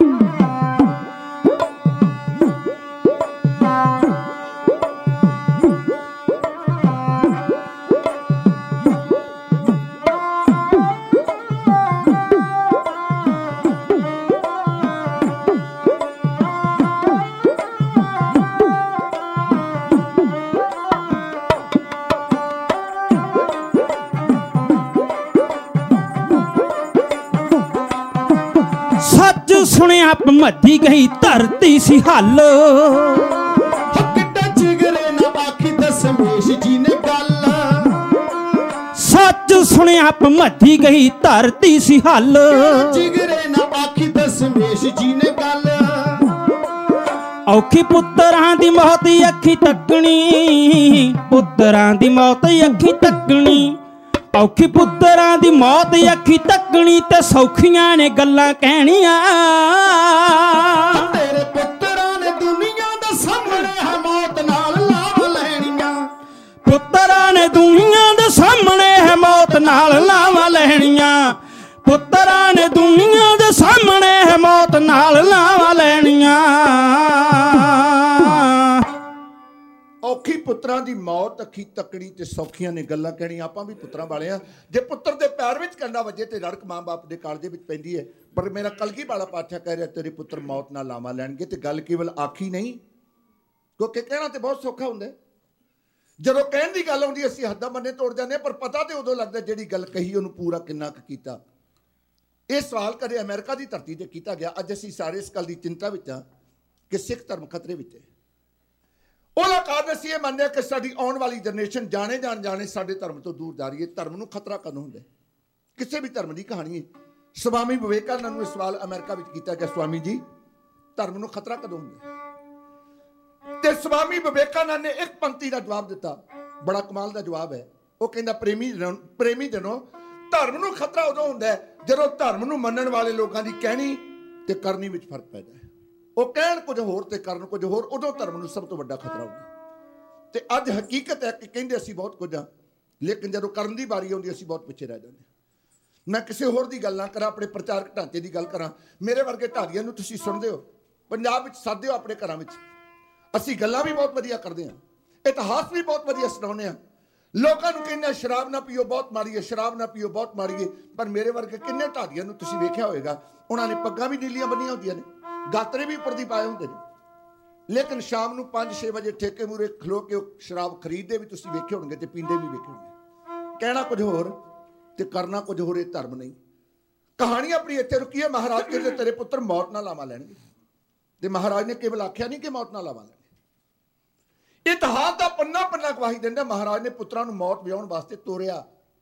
ਸੁਣਿਆ ਭਮੱਦੀ ਗਈ ਧਰਤੀ ਸੀ ਹੱਲ, ਕਿੱਡਾ ਜਿਗਰੇ ਨਾ ਆਖੀ ਦਸਮੇਸ਼ ਜੀ ਨੇ ਗੱਲ। ਸੱਚ ਸੁਣਿਆ ਭਮੱਦੀ ਗਈ ਧਰਤੀ ਸੀ ਹੱਲ, ਜਿਗਰੇ ਨਾ ਆਖੀ ਦਸਮੇਸ਼ ਜੀ ਨੇ ਗੱਲ। ਔਖੀ ਪੁੱਤਰਾਂ ਦੀ ਮੌਤ ਅੱਖੀ ਤੱਕਣੀ, ਪੁੱਤਰਾਂ ਦੀ ਮੌਤ ਅੱਖੀ ਤੱਕਣੀ, ਔਖੀ ਪੁੱਤਰਾਂ ਦੀ ਮੌਤ ਅੱਖੀ ਤੱਕਣੀ, ਤੇ ਸੌਖੀਆਂ ਨੇ ਗੱਲਾਂ ਕਹਿਣੀਆਂ। ਤੇਰੇ ਪੁੱਤਰਾਂ ਨੇ ਦੁਨੀਆ ਦੇ ਸਾਹਮਣੇ ਹੈ ਮੌਤ ਨਾਲ ਲਾਵਾਂ ਲੈਣੀਆਂ, ਪੁੱਤਰਾਂ ਨੇ ਦੁਨੀਆ ਦੇ ਸਾਹਮਣੇ ਹੈ ਮੌਤ ਨਾਲ ਲਾਵਾਂ ਲੈਣੀਆਂ, ਪੁੱਤਰਾਂ ਨੇ ਦੁਨੀਆ ਦੇ ਸਾਹਮਣੇ ਹੈ ਮੌਤ ਨਾਲ ਲਾਵਾਂ ਲੈਣੀਆਂ। ਔਖੀ ਪੁੱਤਰਾਂ ਦੀ ਮੌਤ ਅੱਖੀ ਤੱਕਣੀ, ਤੇ ਸੌਖੀਆਂ ਨੇ ਗੱਲਾਂ ਕਹਿਣੀਆਂ। ਆਪਾਂ ਵੀ ਪੁੱਤਰਾਂ ਵਾਲੇ ਆ, ਜੇ ਪੁੱਤਰ ਦੇ ਪੈਰ ਵਿੱਚ ਕੰਡਾ ਵੱਜੇ ਤੇ ਰੜਕ ਮਾਂ ਬਾਪ ਦੇ ਕਾਲਜੇ ਵਿੱਚ ਪੈਂਦੀ ਹੈ। ਪਰ ਮੇਰਾ ਕਲਗੀ ਵਾਲਾ ਪਾਤਸ਼ਾਹ ਕਹਿ ਰਿਹਾ ਤੇਰੇ ਪੁੱਤਰ ਮੌਤ ਨਾਲ ਲਾਵਾਂ ਲੈਣਗੇ। ਤੇ ਗੱਲ ਕੇਵਲ ਆਖੀ ਨਹੀਂ, ਕਿਉਂਕਿ ਕਹਿਣਾ ਤੇ ਬਹੁਤ ਸੌਖਾ ਹੁੰਦਾ, ਜਦੋਂ ਕਹਿਣ ਦੀ ਗੱਲ ਆਉਂਦੀ ਅਸੀਂ ਹੱਦਾਂ ਬੰਨੇ ਤੋੜ ਜਾਂਦੇ ਹਾਂ, ਪਰ ਪਤਾ ਤੇ ਉਦੋਂ ਲੱਗਦਾ ਜਿਹੜੀ ਗੱਲ ਕਹੀ ਉਹਨੂੰ ਪੂਰਾ ਕਿੰਨਾ ਕੁ ਕੀਤਾ। ਇਹ ਸਵਾਲ ਕਦੇ ਅਮਰੀਕਾ ਦੀ ਧਰਤੀ ਤੇ ਕੀਤਾ ਗਿਆ। ਅੱਜ ਅਸੀਂ ਸਾਰੇ ਇਸ ਗੱਲ ਦੀ ਚਿੰਤਾ ਵਿੱਚ ਹਾਂ ਕਿ ਸਿੱਖ ਧਰਮ ਖਤਰੇ ਵਿੱਚ ਹੈ। ਉਹਦਾ ਕਾਰਨ ਅਸੀਂ ਇਹ ਮੰਨਦੇ ਹਾਂ ਕਿ ਸਾਡੀ ਆਉਣ ਵਾਲੀ ਜਨਰੇਸ਼ਨ ਜਾਣੇ ਸਾਡੇ ਧਰਮ ਤੋਂ ਦੂਰ ਜਾ ਰਹੀ ਹੈ। ਧਰਮ ਨੂੰ ਖਤਰਾ ਕਦੋਂ ਹੁੰਦਾ? ਕਿਸੇ ਵੀ ਧਰਮ ਦੀ ਕਹਾਣੀ ਹੈ। ਸਵਾਮੀ ਵਿਵੇਕਾਨੰਦ ਨੂੰ ਸਵਾਲ ਅਮਰੀਕਾ ਵਿੱਚ ਕੀਤਾ ਗਿਆ, ਸਵਾਮੀ ਜੀ ਧਰਮ ਨੂੰ ਖਤਰਾ ਕਦੋਂ ਹੁੰਦਾ? ਤੇ ਸਵਾਮੀ ਵਿਵੇਕਾਨੰਦ ਨੇ ਇੱਕ ਪੰਕਤੀ ਦਾ ਜਵਾਬ ਦਿੱਤਾ, ਬੜਾ ਕਮਾਲ ਦਾ ਜਵਾਬ ਹੈ। ਉਹ ਕਹਿੰਦਾ ਪ੍ਰੇਮੀ ਜਨੋ, ਧਰਮ ਨੂੰ ਖਤਰਾ ਉਦੋਂ ਹੁੰਦਾ ਜਦੋਂ ਧਰਮ ਨੂੰ ਮੰਨਣ ਵਾਲੇ ਲੋਕਾਂ ਦੀ ਕਹਿਣੀ ਤੇ ਕਰਨੀ ਵਿੱਚ ਫਰਕ ਪੈਦਾ ਹੈ। ਉਹ ਕਹਿਣ ਕੁਝ ਹੋਰ ਤੇ ਕਰਨ ਕੁਝ ਹੋਰ, ਉਦੋਂ ਧਰਮ ਨੂੰ ਸਭ ਤੋਂ ਵੱਡਾ ਖਤਰਾ ਹੁੰਦਾ। ਤੇ ਅੱਜ ਹਕੀਕਤ ਹੈ ਕਿ ਕਹਿੰਦੇ ਅਸੀਂ ਬਹੁਤ ਕੁਝ ਹਾਂ, ਲੇਕਿਨ ਜਦੋਂ ਕਰਨ ਦੀ ਵਾਰੀ ਆਉਂਦੀ ਅਸੀਂ ਬਹੁਤ ਪਿੱਛੇ ਰਹਿ ਜਾਂਦੇ। ਮੈਂ ਕਿਸੇ ਹੋਰ ਦੀ ਗੱਲ ਨਾ ਕਰਾਂ, ਆਪਣੇ ਪ੍ਰਚਾਰਕ ਢਾਂਚੇ ਦੀ ਗੱਲ ਕਰਾਂ। ਮੇਰੇ ਵਰਗੇ ਢਾਡੀਆਂ ਨੂੰ ਤੁਸੀਂ ਸੁਣਦੇ ਹੋ, ਪੰਜਾਬ ਵਿੱਚ ਸਾਦੇ ਹੋ ਆਪਣੇ ਘਰਾਂ ਵਿੱਚ। ਅਸੀਂ ਗੱਲਾਂ ਵੀ ਬਹੁਤ ਵਧੀਆ ਕਰਦੇ ਹਾਂ, ਇਤਿਹਾਸ ਵੀ ਬਹੁਤ ਵਧੀਆ ਸੁਣਾਉਂਦੇ ਹਾਂ। ਲੋਕਾਂ ਨੂੰ ਕਹਿੰਦੇ ਸ਼ਰਾਬ ਨਾ ਪੀਓ ਬਹੁਤ ਮਾੜੀ ਹੈ, ਸ਼ਰਾਬ ਨਾ ਪੀਓ ਬਹੁਤ ਮਾੜੀ ਹੈ। ਪਰ ਮੇਰੇ ਵਰਗੇ ਕਿੰਨੇ ਢਾਡੀਆਂ ਨੂੰ ਤੁਸੀਂ ਵੇਖਿਆ ਹੋਏਗਾ, ਉਹਨਾਂ ਨੇ ਪੱਗਾਂ ਵੀ ਨੀਲੀਆਂ ਬੰਨੀਆਂ ਹੁੰਦੀਆਂ ਨੇ, ਗਾਤਰੇ ਵੀ ਉੱਪਰ ਦੀ ਪਾਏ ਹੁੰਦੇ ਨੇ, ਲੇਕਿਨ ਸ਼ਾਮ ਨੂੰ 5-6 ਵਜੇ ਠੇਕੇ ਮੂਰੇ ਖਲੋ ਕੇ ਉਹ ਸ਼ਰਾਬ ਖਰੀਦਦੇ ਵੀ ਤੁਸੀਂ ਵੇਖੇ ਹੋਣਗੇ ਤੇ ਪੀਂਦੇ ਵੀ ਵੇਖੇ ਹੋਣਗੇ। ਕਹਿਣਾ ਕੁਝ ਹੋਰ ਤੇ ਕਰਨਾ ਕੁਝ ਹੋਰ, ਇਹ ਧਰਮ ਨਹੀਂ। ਕਹਾਣੀ ਆਪਣੀ ਇੱਥੇ ਰੁਕੀ ਹੈ। ਮਹਾਰਾਜ ਕਹਿੰਦੇ ਤੇਰੇ ਪੁੱਤਰ ਮੌਤ ਨਾਲ ਲਾਵਾਂ ਲੈਣਗੇ, ਤੇ ਮਹਾਰਾਜ ਨੇ ਕੇਵਲ ਆਖਿਆ ਨਹੀਂ ਕਿ ਮੌਤ ਨਾਲ ਲਾਵਾਂ ਲੈਣਗੇ। ਇਤਿਹਾਸ ਦਾ ਪੰਨਾ ਗਵਾਹੀ ਦਿੰਦਾ ਮਹਾਰਾਜ ਨੇ ਪੁੱਤਰਾਂ ਨੂੰ ਮੌਤ ਵਿਆਉਣ ਵਾਸਤੇ ਤੋਰਿਆ।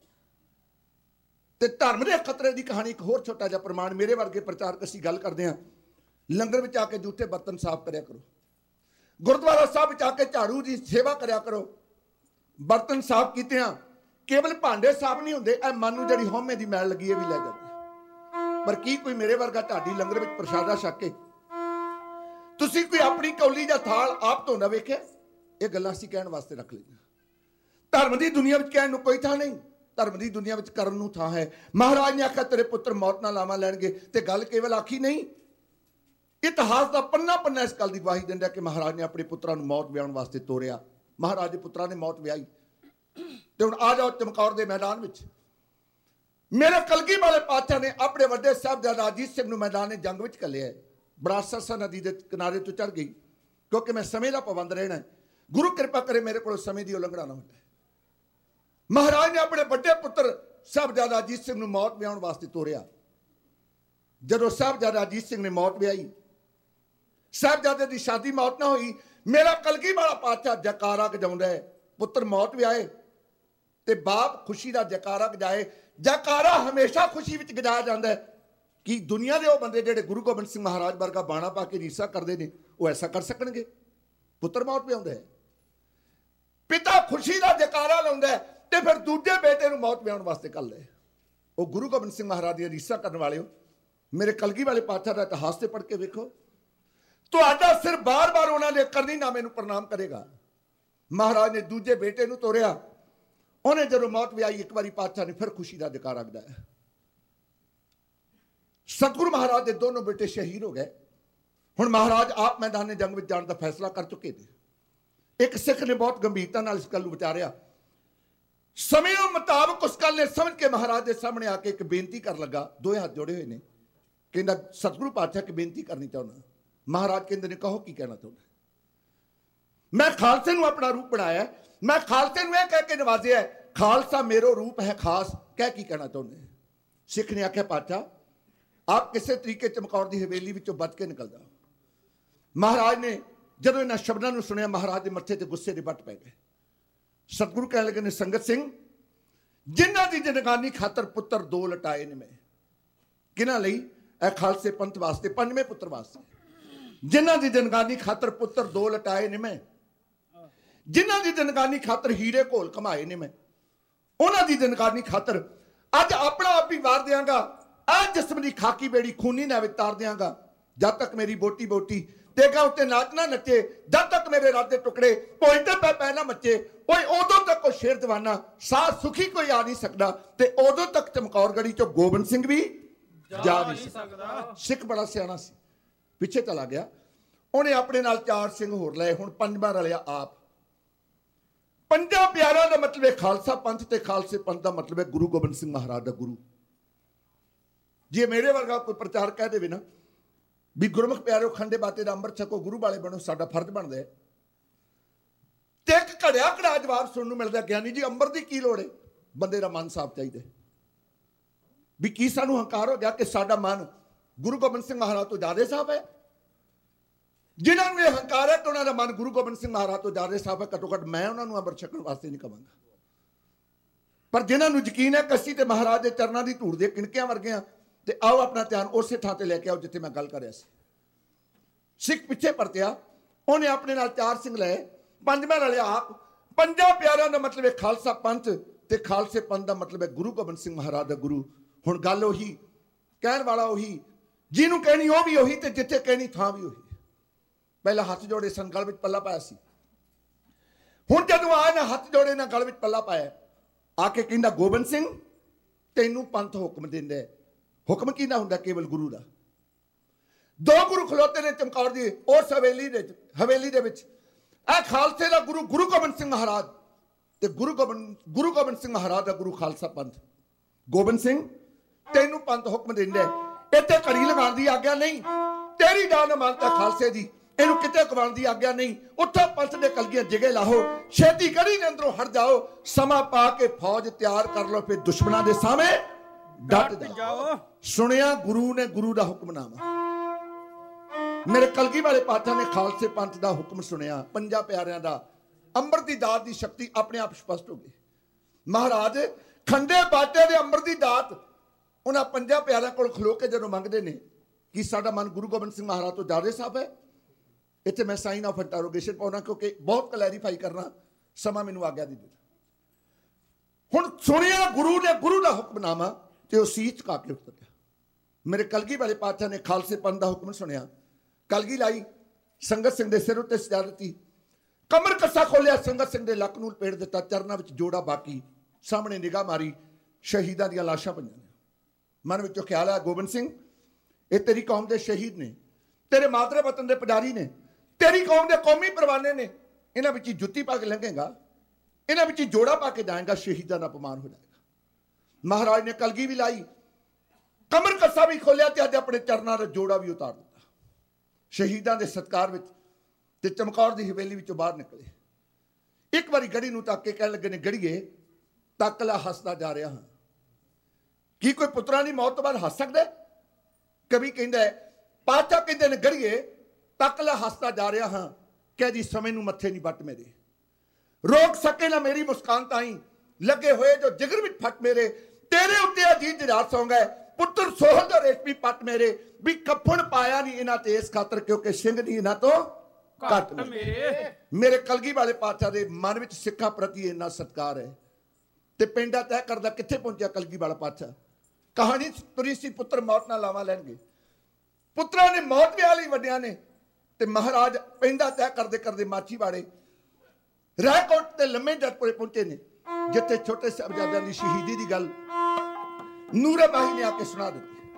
ਤੇ ਧਰਮ ਦੇ ਖਤਰੇ ਦੀ ਕਹਾਣੀ ਇੱਕ ਹੋਰ ਛੋਟਾ ਜਿਹਾ ਪ੍ਰਮਾਣ। ਮੇਰੇ ਵਰਗੇ ਪ੍ਰਚਾਰਕ ਅਸੀਂ ਗੱਲ ਕਰਦੇ ਹਾਂ, ਲੰਗਰ ਵਿੱਚ ਆ ਕੇ ਜੂਠੇ ਬਰਤਨ ਸਾਫ਼ ਕਰਿਆ ਕਰੋ, ਗੁਰਦੁਆਰਾ ਸਾਹਿਬ ਵਿੱਚ ਆ ਕੇ ਝਾੜੂ ਦੀ ਸੇਵਾ ਕਰਿਆ ਕਰੋ। ਬਰਤਨ ਸਾਫ਼ ਕੀਤੇ ਆ, ਕੇਵਲ ਭਾਂਡੇ ਸਾਫ਼ ਨਹੀਂ ਹੁੰਦੇ, ਇਹ ਮਨ ਨੂੰ ਜਿਹੜੀ ਹਉਮੈ ਦੀ ਮੈਲ ਲੱਗੀ ਇਹ ਵੀ ਲੈ ਜਾਂਦੀ। ਪਰ ਕੀ ਕੋਈ ਮੇਰੇ ਵਰਗਾ ਢਾਡੀ ਲੰਗਰ ਵਿੱਚ ਪ੍ਰਸ਼ਾਦਾ ਛਕ ਕੇ ਤੁਸੀਂ ਕੋਈ ਆਪਣੀ ਕੌਲੀ ਜਾਂ ਥਾਲ ਆਪ ਧੋਂਦਾ ਵੇਖਿਆ? ਇਹ ਗੱਲਾਂ ਅਸੀਂ ਕਹਿਣ ਵਾਸਤੇ ਰੱਖ ਲਈਆਂ। ਧਰਮ ਦੀ ਦੁਨੀਆ ਵਿੱਚ ਕਹਿਣ ਨੂੰ ਕੋਈ ਥਾਂ ਨਹੀਂ, ਧਰਮ ਦੀ ਦੁਨੀਆ ਵਿੱਚ ਕਰਨ ਨੂੰ ਥਾਂ ਹੈ। ਮਹਾਰਾਜ ਨੇ ਆਖਿਆ ਤੇਰੇ ਪੁੱਤਰ ਮੌਤ ਨਾਲ ਲਾਵਾਂ ਲੈਣਗੇ, ਤੇ ਗੱਲ ਕੇਵਲ ਆਖੀ ਨਹੀਂ, ਇਤਿਹਾਸ ਦਾ ਪੰਨਾ ਇਸ ਗੱਲ ਦੀ ਗਵਾਹੀ ਦਿੰਦਾ ਕਿ ਮਹਾਰਾਜ ਨੇ ਆਪਣੇ ਪੁੱਤਰਾਂ ਨੂੰ ਮੌਤ ਵਿਆਉਣ ਵਾਸਤੇ ਤੋਰਿਆ। ਮਹਾਰਾਜ ਦੇ ਪੁੱਤਰਾਂ ਨੇ ਮੌਤ ਵਿਆਹੀ। ਤੇ ਹੁਣ ਆ ਜਾਓ ਚਮਕੌਰ ਦੇ ਮੈਦਾਨ ਵਿੱਚ। ਮੇਰੇ ਕਲਗੀ ਵਾਲੇ ਪਾਤਸ਼ਾਹ ਨੇ ਆਪਣੇ ਵੱਡੇ ਸਾਹਿਬਜ਼ਾਦਾ ਅਜੀਤ ਸਿੰਘ ਨੂੰ ਮੈਦਾਨ ਜੰਗ ਵਿੱਚ ਘੱਲਿਆ। ਬਰਾਸਰਸਾ ਨਦੀ ਦੇ ਕਿਨਾਰੇ ਤੋਂ ਚੜ ਗਈ, ਕਿਉਂਕਿ ਮੈਂ ਸਮੇਂ ਦਾ ਪਾਬੰਦ ਰਹਿਣਾ। ਗੁਰੂ ਕਿਰਪਾ ਕਰੇ ਮੇਰੇ ਕੋਲ ਸਮੇਂ ਦੀ ਉਲੰਘਣਾ ਨਾ ਹੋਵੇ। ਮਹਾਰਾਜ ਨੇ ਆਪਣੇ ਵੱਡੇ ਪੁੱਤਰ ਸਾਹਿਬਜ਼ਾਦਾ ਅਜੀਤ ਸਿੰਘ ਨੂੰ ਮੌਤ ਵਿਆਉਣ ਵਾਸਤੇ ਤੋਰਿਆ। ਜਦੋਂ ਸਾਹਿਬਜ਼ਾਦਾ ਅਜੀਤ ਸਿੰਘ ਨੇ ਮੌਤ ਵਿਆਹੀ, ਸਾਹਿਬਜ਼ਾਦੇ ਦੀ ਸ਼ਾਦੀ ਮੌਤ ਨਾ ਹੋਈ। ਮੇਰਾ ਕਲਗੀ ਵਾਲਾ ਪਾਤਸ਼ਾਹ ਜਕਾਰਾ ਗਜਾਉਂਦਾ ਹੈ, ਪੁੱਤਰ ਮੌਤ ਵਿਆਹੇ ਤੇ ਬਾਪ ਖੁਸ਼ੀ ਦਾ ਜੈਕਾਰਾ ਗਜਾਏ। ਜੈਕਾਰਾ ਹਮੇਸ਼ਾ ਖੁਸ਼ੀ ਵਿੱਚ ਗਜਾਇਆ ਜਾਂਦਾ ਹੈ ਕਿ ਦੁਨੀਆ ਦੇ ਉਹ ਬੰਦੇ ਜਿਹੜੇ ਗੁਰੂ ਗੋਬਿੰਦ ਸਿੰਘ ਮਹਾਰਾਜ ਵਰਗਾ ਬਾਣਾ ਪਾ ਕੇ ਰੀਸਾ ਕਰਦੇ ਨੇ, ਉਹ ਐਸਾ ਕਰ ਸਕਣਗੇ? ਪੁੱਤਰ ਮੌਤ ਪਿਆਉਂਦਾ ਹੈ, ਪਿਤਾ ਖੁਸ਼ੀ ਦਾ ਜੈਕਾਰਾ ਲਾਉਂਦਾ ਹੈ, ਤੇ ਫਿਰ ਦੂਜੇ ਬੇਟੇ ਨੂੰ ਮੌਤ ਪਿਆਉਣ ਵਾਸਤੇ ਕਰ ਲਏ। ਉਹ ਗੁਰੂ ਗੋਬਿੰਦ ਸਿੰਘ ਮਹਾਰਾਜ ਦੀਆਂ ਰੀਸਾਂ ਕਰਨ ਵਾਲਿਓ, ਮੇਰੇ ਕਲਗੀ ਵਾਲੇ ਪਾਤਸ਼ਾਹ ਦਾ ਇਤਿਹਾਸ ਤੇ ਪੜ੍ਹ ਕੇ ਵੇਖੋ, ਤੁਹਾਡਾ ਸਿਰ ਬਾਰ-ਬਾਰ ਉਹਨਾਂ ਦੇ ਕਰਨੀਨਾਮੇ ਨੂੰ ਪ੍ਰਣਾਮ ਕਰੇਗਾ। ਮਹਾਰਾਜ ਨੇ ਦੂਜੇ ਬੇਟੇ ਨੂੰ ਤੋਰਿਆ, ਉਹਨੇ ਜਦੋਂ ਮੌਤ ਵੀ ਆਈ, ਇੱਕ ਵਾਰੀ ਪਾਤਸ਼ਾਹ ਨੇ ਫਿਰ ਖੁਸ਼ੀ ਦਾ ਜੈਕਾਰਾ ਗਾਇਆ। ਸਤਿਗੁਰੂ ਮਹਾਰਾਜ ਦੇ ਦੋਨੋਂ ਬੇਟੇ ਸ਼ਹੀਦ ਹੋ ਗਏ। ਹੁਣ ਮਹਾਰਾਜ ਆਪ ਮੈਦਾਨੇ ਜੰਗ ਵਿੱਚ ਜਾਣ ਦਾ ਫੈਸਲਾ ਕਰ ਚੁੱਕੇ ਨੇ। ਇੱਕ ਸਿੱਖ ਨੇ ਬਹੁਤ ਗੰਭੀਰਤਾ ਨਾਲ ਇਸ ਗੱਲ ਨੂੰ ਵਿਚਾਰਿਆ। ਸਮੇਂ ਮੁਤਾਬਕ ਉਸ ਗੱਲ ਨੇ ਸਮਝ ਕੇ ਮਹਾਰਾਜ ਦੇ ਸਾਹਮਣੇ ਆ ਕੇ ਇੱਕ ਬੇਨਤੀ ਕਰਨ ਲੱਗਾ। ਦੋਵੇਂ ਹੱਥ ਜੋੜੇ ਹੋਏ ਨੇ, ਕਹਿੰਦਾ ਸਤਿਗੁਰੂ ਪਾਤਸ਼ਾਹ ਇੱਕ ਬੇਨਤੀ ਕਰਨੀ ਚਾਹੁੰਦਾ। ਮਹਾਰਾਜ ਕਹਿੰਦੇ ਨੇ ਕਹੋ ਕੀ ਕਹਿਣਾ ਚਾਹੁੰਦਾ। ਮੈਂ ਖਾਲਸੇ ਨੂੰ ਆਪਣਾ ਰੂਪ ਬਣਾਇਆ, ਮੈਂ ਖਾਲਸੇ ਨੂੰ ਇਹ ਕਹਿ ਕੇ ਨਵਾਜ਼ਿਆ, ਖਾਲਸਾ ਮੇਰੋ ਰੂਪ ਹੈ ਖਾਸ, ਕਹਿ ਕੀ ਕਹਿਣਾ ਚਾਹੁੰਦੇ। ਸਿੱਖ ਨੇ ਆਖਿਆ ਪਾਤਸ਼ਾਹ ਆਪ ਕਿਸੇ ਤਰੀਕੇ ਚਮਕੌਰ ਦੀ ਹਵੇਲੀ ਵਿੱਚੋਂ ਬਚ ਕੇ ਨਿਕਲਦਾ। ਮਹਾਰਾਜ ਨੇ ਜਦੋਂ ਇਹਨਾਂ ਸ਼ਬਦਾਂ ਨੂੰ ਸੁਣਿਆ, ਮਹਾਰਾਜ ਦੇ ਮੱਥੇ ਤੇ ਗੁੱਸੇ ਦੇ ਵੱਟ ਪੈ ਗਏ। ਸਤਿਗੁਰੂ ਕਹਿਣ ਲੱਗੇ ਨੇ ਸੰਗਤ ਸਿੰਘ, ਜਿਨ੍ਹਾਂ ਦੀ ਜਨਗਾਨੀ ਖਾਤਰ ਪੁੱਤਰ ਦੋ ਲਟਾਏ ਨੇ ਮੈਂ। ਕਿਹਨਾਂ ਲਈ? ਇਹ ਖਾਲਸੇ ਪੰਥ ਵਾਸਤੇ, ਪੰਜਵੇਂ ਪੁੱਤਰ ਵਾਸਤੇ। ਜਿਨ੍ਹਾਂ ਦੀ ਜਨਗਾਨੀ ਖਾਤਰ ਪੁੱਤਰ ਦੋ ਲਟਾਏ ਨੇ ਮੈਂ, ਜਿਨ੍ਹਾਂ ਦੀ ਜਨਗਾਨੀ ਖਾਤਰ ਹੀਰੇ ਘੋਲ ਕਮਾਏ ਨੇ ਮੈਂ, ਉਹਨਾਂ ਦੀ ਜਨਗਾਨੀ ਖਾਤਰ ਅੱਜ ਆਪਣਾ ਆਪ ਹੀ ਵਾਰ ਦਿਆਂਗਾ। ਆ ਜਿਸਮ ਦੀ ਖਾਕੀ ਬੇੜੀ ਖੂਨੀ ਨਾ ਵਿੱਚ ਤਾਰ ਦਿਆਂਗਾ। ਜਦ ਤੱਕ ਮੇਰੀ ਬੋਟੀ ਬੋਟੀ ਦੇਗਾ ਉੱਤੇ ਨਾਚ ਨਾ ਨੱਚੇ, ਜਦ ਤੱਕ ਮੇਰੇ ਰਾਤੇ ਟੁਕੜੇ ਪੋਇੰਟਰ ਪੈ ਨਾ ਮੱਚੇ, ਓਏ ਉਦੋਂ ਤੱਕ ਉਹ ਸ਼ੇਰ ਦੀਵਾਨਾ ਸਾਹ ਸੁਖੀ ਕੋਈ ਆ ਨਹੀਂ ਸਕਦਾ, ਤੇ ਉਦੋਂ ਤੱਕ ਚਮਕੌਰ ਗੜੀ ਚੋਂ ਗੋਬਿੰਦ ਸਿੰਘ ਵੀ ਜਾ ਨਹੀਂ ਸਕਦਾ। ਸਿੱਖ ਬੜਾ ਸਿਆਣਾ ਸੀ, ਪਿੱਛੇ ਚਲਾ ਗਿਆ। ਉਹਨੇ ਆਪਣੇ ਨਾਲ 4 ਸਿੰਘ ਹੋਰ ਲਏ। ਹੁਣ ਪੰਜਵਾਂ ਰਲਿਆ ਆਪ। ਪੰਜਾਂ ਪਿਆਰਿਆਂ ਦਾ ਮਤਲਬ ਹੈ ਖਾਲਸਾ ਪੰਥ, ਤੇ ਖਾਲਸੇ ਪੰਥ ਦਾ ਮਤਲਬ ਹੈ ਗੁਰੂ ਗੋਬਿੰਦ ਸਿੰਘ ਮਹਾਰਾਜ ਦਾ ਗੁਰੂ। ਜੇ ਮੇਰੇ ਵਰਗਾ ਕੋਈ ਪ੍ਰਚਾਰ ਕਹਿ ਦੇਵੇ ਨਾ ਵੀ ਗੁਰਮੁਖ ਪਿਆਰਿਓ ਖੰਡੇ ਬਾਤੇ ਦਾ ਅੰਮ੍ਰਿਤ ਛਕੋ, ਗੁਰੂ ਵਾਲੇ ਬਣੋ, ਸਾਡਾ ਫਰਜ਼ ਬਣਦਾ ਹੈ, ਤੇ ਇੱਕ ਘੜਿਆ ਘੜਾ ਜਵਾਬ ਸੁਣਨ ਨੂੰ ਮਿਲਦਾ, ਗਿਆਨੀ ਜੀ ਅੰਮ੍ਰਿਤ ਦੀ ਕੀ ਲੋੜ ਹੈ? ਬੰਦੇ ਦਾ ਮਨ ਸਾਫ਼ ਚਾਹੀਦਾ ਵੀ ਕੀ ਸਾਨੂੰ ਹੰਕਾਰ ਹੋ ਗਿਆ ਕਿ ਸਾਡਾ ਮਨ ਗੁਰੂ ਗੋਬਿੰਦ ਸਿੰਘ ਮਹਾਰਾਜ ਤੋਂ ਜ਼ਿਆਦਾ ਸਾਫ਼ ਹੈ? ਜਿਨ੍ਹਾਂ ਨੂੰ ਇਹ ਹੰਕਾਰ ਹੈ ਕਿ ਉਹਨਾਂ ਦਾ ਮਨ ਗੁਰੂ ਗੋਬਿੰਦ ਸਿੰਘ ਮਹਾਰਾਜ ਤੋਂ ਜ਼ਿਆਦਾ ਸਾਫ਼ ਹੈ, ਘੱਟੋ ਘੱਟ ਮੈਂ ਉਹਨਾਂ ਨੂੰ ਅੰਮ੍ਰਿਤ ਛਕਣ ਵਾਸਤੇ ਨਹੀਂ ਕਹਾਂਗਾ। ਪਰ ਜਿਨ੍ਹਾਂ ਨੂੰ ਯਕੀਨ ਹੈ ਕਿ ਅਸੀਂ ਤੇ ਮਹਾਰਾਜ ਦੇ ਚਰਨਾਂ ਦੀ ਧੂੜ ਦੇ ਕਿਣਕਿਆਂ ਵਰਗੇ, ਤੇ ਆਓ ਆਪਣਾ ਧਿਆਨ ਉਸੇ ਥਾਂ ਤੇ ਲੈ ਕੇ ਆਓ ਜਿੱਥੇ ਮੈਂ ਗੱਲ ਕਰ ਰਿਹਾ ਸੀ। ਸਿੱਖ ਪਿੱਛੇ ਪਰਤਿਆ। ਉਹਨੇ ਆਪਣੇ ਨਾਲ 4 ਸਿੰਘ ਲਏ, ਪੰਜਵਾਂ ਰਲਿਆ ਆਪ। ਪੰਜਾਂ ਪਿਆਰਿਆਂ ਦਾ ਮਤਲਬ ਹੈ ਖਾਲਸਾ ਪੰਥ, ਤੇ ਖਾਲਸੇ ਪੰਥ ਦਾ ਮਤਲਬ ਹੈ ਗੁਰੂ ਗੋਬਿੰਦ ਸਿੰਘ ਮਹਾਰਾਜ ਦਾ ਗੁਰੂ। ਹੁਣ ਗੱਲ ਉਹੀ, ਕਹਿਣ ਵਾਲਾ ਉਹੀ, ਜਿਹਨੂੰ ਕਹਿਣੀ ਉਹ ਵੀ ਉਹੀ, ਤੇ ਜਿੱਥੇ ਕਹਿਣੀ ਥਾਂ ਵੀ ਉਹੀ। ਪਹਿਲਾਂ ਹੱਥ ਜੋੜੇ ਸਨ, ਗਲ ਵਿੱਚ ਪੱਲਾ ਪਾਇਆ ਸੀ। ਹੁਣ ਜਦੋਂ ਆਇਆ ਨਾ ਹੱਥ ਜੋੜੇ ਨਾਲ ਗਲ ਵਿੱਚ ਪੱਲਾ ਪਾਇਆ, ਆ ਕੇ ਕਹਿੰਦਾ ਗੋਬਿੰਦ ਸਿੰਘ ਤੈਨੂੰ ਪੰਥ ਹੁਕਮ ਦਿੰਦਾ ਹੈ। ਹੁਕਮ ਕਿਹਦਾ ਹੁੰਦਾ? ਕੇਵਲ ਗੁਰੂ ਦਾ। 2 ਗੁਰੂ ਖਲੋਤੇ ਨੇ ਚਮਕੌਰ ਦੀ ਉਸ ਹਵੇਲੀ ਦੇ ਵਿੱਚ। ਇਹ ਖਾਲਸੇ ਦਾ ਗੁਰੂ ਗੁਰੂ ਗੋਬਿੰਦ ਸਿੰਘ ਮਹਾਰਾਜ, ਤੇ ਗੁਰੂ ਗੋਬਿੰਦ ਸਿੰਘ ਮਹਾਰਾਜ ਦਾ ਗੁਰੂ ਖਾਲਸਾ ਪੰਥ। ਗੋਬਿੰਦ ਸਿੰਘ ਤੈਨੂੰ ਪੰਥ ਹੁਕਮ ਦਿੰਦਾ, ਇੱਥੇ ਘੜੀ ਲਗਾਉਣ ਦੀ ਆਗਿਆ ਨਹੀਂ, ਤੇਰੀ ਦਾਨ ਮੰਨਤਾ ਖਾਲਸੇ ਦੀ, ਇਹਨੂੰ ਕਿਤੇ ਕਵਾਉਣ ਦੀ ਆਗਿਆ ਨਹੀਂ। ਉੱਠੋ ਪੰਥ ਦੇ ਕਲਗੀਆਂ ਜਿਗੇ ਲਾਹੋ, ਛੇਤੀ ਗੜੀ ਦੇ ਅੰਦਰੋਂ ਹਟ ਜਾਓ, ਸਮਾਂ ਪਾ ਕੇ ਫੌਜ ਤਿਆਰ ਕਰ ਲਓ, ਫਿਰ ਦੁਸ਼ਮਣਾਂ ਦੇ ਸਾਹਮਣੇ ਡਟ ਜਾਓ। ਸੁਣਿਆ ਗੁਰੂ ਨੇ ਗੁਰੂ ਦਾ ਹੁਕਮਨਾਮਾ। ਮੇਰੇ ਕਲਗੀ ਵਾਲੇ ਪਾਤਸ਼ਾਹ ਨੇ ਖਾਲਸੇ ਪੰਥ ਦਾ ਹੁਕਮ ਸੁਣਿਆ। ਪੰਜਾਂ ਪਿਆਰਿਆਂ ਦਾ ਅੰਮ੍ਰਿਤ ਦੀ ਦਾਤ ਦੀ ਸ਼ਕਤੀ ਆਪਣੇ ਆਪ ਸਪਸ਼ਟ ਹੋ ਗਈ। ਮਹਾਰਾਜ ਖੰਡੇ ਬਾਟੇ ਦੇ ਅੰਮ੍ਰਿਤ ਦੀ ਦਾਤ ਉਹਨਾਂ ਪੰਜਾਂ ਪਿਆਰਿਆਂ ਕੋਲ ਖਲੋ ਕੇ ਜਦੋਂ ਮੰਗਦੇ ਨੇ ਕਿ ਸਾਡਾ ਮਨ ਗੁਰੂ ਗੋਬਿੰਦ ਸਿੰਘ ਮਹਾਰਾਜ ਤੋਂ ਜ਼ਿਆਦਾ ਸਾਫ਼ ਹੈ। ਇੱਥੇ ਮੈਂ ਸਾਈਨ ਆਫ ਇੰਟਰੋਗੇਸ਼ਨ ਪਾਉਣਾ ਕਿਉਂਕਿ ਬਹੁਤ ਕਲੈਰੀਫਾਈ ਕਰਨਾ ਸਮਾਂ ਮੈਨੂੰ ਆਗਿਆ ਨਹੀਂ ਦਿੰਦਾ। ਹੁਣ ਸੁਣਿਆ ਗੁਰੂ ਨੇ ਗੁਰੂ ਦਾ ਹੁਕਮਨਾਮਾ, ਤੇ ਉਹ ਸੀਸ ਝੁਕਾ ਕੇ ਉੱਤਰਿਆ। ਮੇਰੇ ਕਲਗੀ ਵਾਲੇ ਪਾਤਸ਼ਾਹ ਨੇ ਖਾਲਸੇ ਪੰਥ ਦਾ ਹੁਕਮ ਸੁਣਿਆ, ਕਲਗੀ ਲਾਈ, ਸੰਗਤ ਸਿੰਘ ਦੇ ਸਿਰ ਉੱਤੇ ਸਜਾ ਦਿੱਤੀ, ਕਮਰ ਕੱਸਾ ਖੋਲਿਆ, ਸੰਗਤ ਸਿੰਘ ਦੇ ਲੱਕ ਨੂੰ ਲਪੇਟ ਦਿੱਤਾ, ਚਰਨਾਂ ਵਿੱਚ ਜੋੜਾ ਬਾਕੀ, ਸਾਹਮਣੇ ਨਿਗਾਹ ਮਾਰੀ, ਸ਼ਹੀਦਾਂ ਦੀਆਂ ਲਾਸ਼ਾਂ ਪਈਆਂ ਨੇ। ਮਨ ਵਿੱਚੋਂ ਖਿਆਲ ਆਇਆ ਗੋਬਿੰਦ ਸਿੰਘ ਇਹ ਤੇਰੀ ਕੌਮ ਦੇ ਸ਼ਹੀਦ ਨੇ, ਤੇਰੇ ਮਾਤਰੇ ਵਤਨ ਦੇ ਪੁਜਾਰੀ ਨੇ, ਤੇਰੀ ਕੌਮ ਦੇ ਕੌਮੀ ਪਰਵਾਨੇ ਨੇ, ਇਹਨਾਂ ਵਿੱਚ ਜੁੱਤੀ ਪਾ ਕੇ ਲੰਘੇਗਾ, ਇਹਨਾਂ ਵਿੱਚ ਜੋੜਾ ਪਾ ਕੇ ਜਾਏਗਾ, ਸ਼ਹੀਦਾਂ ਦਾ ਅਪਮਾਨ ਹੋ ਜਾਏਗਾ। ਮਹਾਰਾਜ ਨੇ ਕਲਗੀ ਵੀ ਲਾਈ, ਕਮਰ ਕੱਸਾ ਵੀ ਖੋਲਿਆ, ਤੇ ਅੱਜ ਆਪਣੇ ਚਰਨਾਂ ਦਾ ਜੋੜਾ ਵੀ ਉਤਾਰ ਦਿੱਤਾ। ਸ਼ਹੀਦਾਂ ਦੇ ਸਤਕਾਰ ਵਿੱਚ ਤੇ ਚਮਕੌਰ ਦੀ ਹਵੇਲੀ ਵਿੱਚੋਂ ਬਾਹਰ ਨਿਕਲੇ। ਇੱਕ ਵਾਰੀ ਗੜੀ ਨੂੰ ਤੱਕ ਕੇ ਕਹਿਣ ਲੱਗੇ ਨੇ, ਗੜੀਏ ਤੱਕ ਲੈ, ਹੱਸਦਾ ਜਾ ਰਿਹਾ ਹਾਂ। ਕੀ ਕੋਈ ਪੁੱਤਰਾਂ ਦੀ ਮੌਤ ਤੋਂ ਬਾਅਦ ਹੱਸ ਸਕਦਾ? ਕਵੀ ਕਹਿੰਦਾ ਪਾਤਸ਼ਾਹ ਕਹਿੰਦੇ ਨੇ, ਗੜੀਏ ਤੱਕ ਲੈ, ਹੱਸਦਾ ਜਾ ਰਿਹਾ ਹਾਂ, ਕਹਿ ਜੀ ਸਮੇਂ ਨੂੰ ਮੱਥੇ ਨਹੀਂ ਵੱਟ ਮੇਰੇ, ਰੋਕ ਸਕੇ ਨਾ ਮੇਰੀ ਮੁਸਕਾਨ ਤਾਈ, लगे हुए जो जिगर विच फट मेरे तेरे उत्ते अजीत जरार सौं गए पुत्र सोहल दा रेशमी पट मेरे भी कफन पाया नहीं इन्हां ते इस खातर क्योंकि सिंह नहीं इन्हां तो घट मेरे कलगी वाले पातशाह दे मन विच सिक्खां प्रति इन्ना सत्कार है ते पिंडा तय करदा कित्थे पहुंचा कलगी वाला पातशाह कहानी तुरी सी पुत्र मौत ना लावा लैणगे पुत्रां ने मौत विआह लई वड्डियां ने ते महाराज पिंडा तय करदे करदे माची वाले रायकोट ते लम्मे जटपुरे पहुंचे ने जिथे छोटे साहबजादियां दी शहीदी दी गल नूराबाई ने आके सुना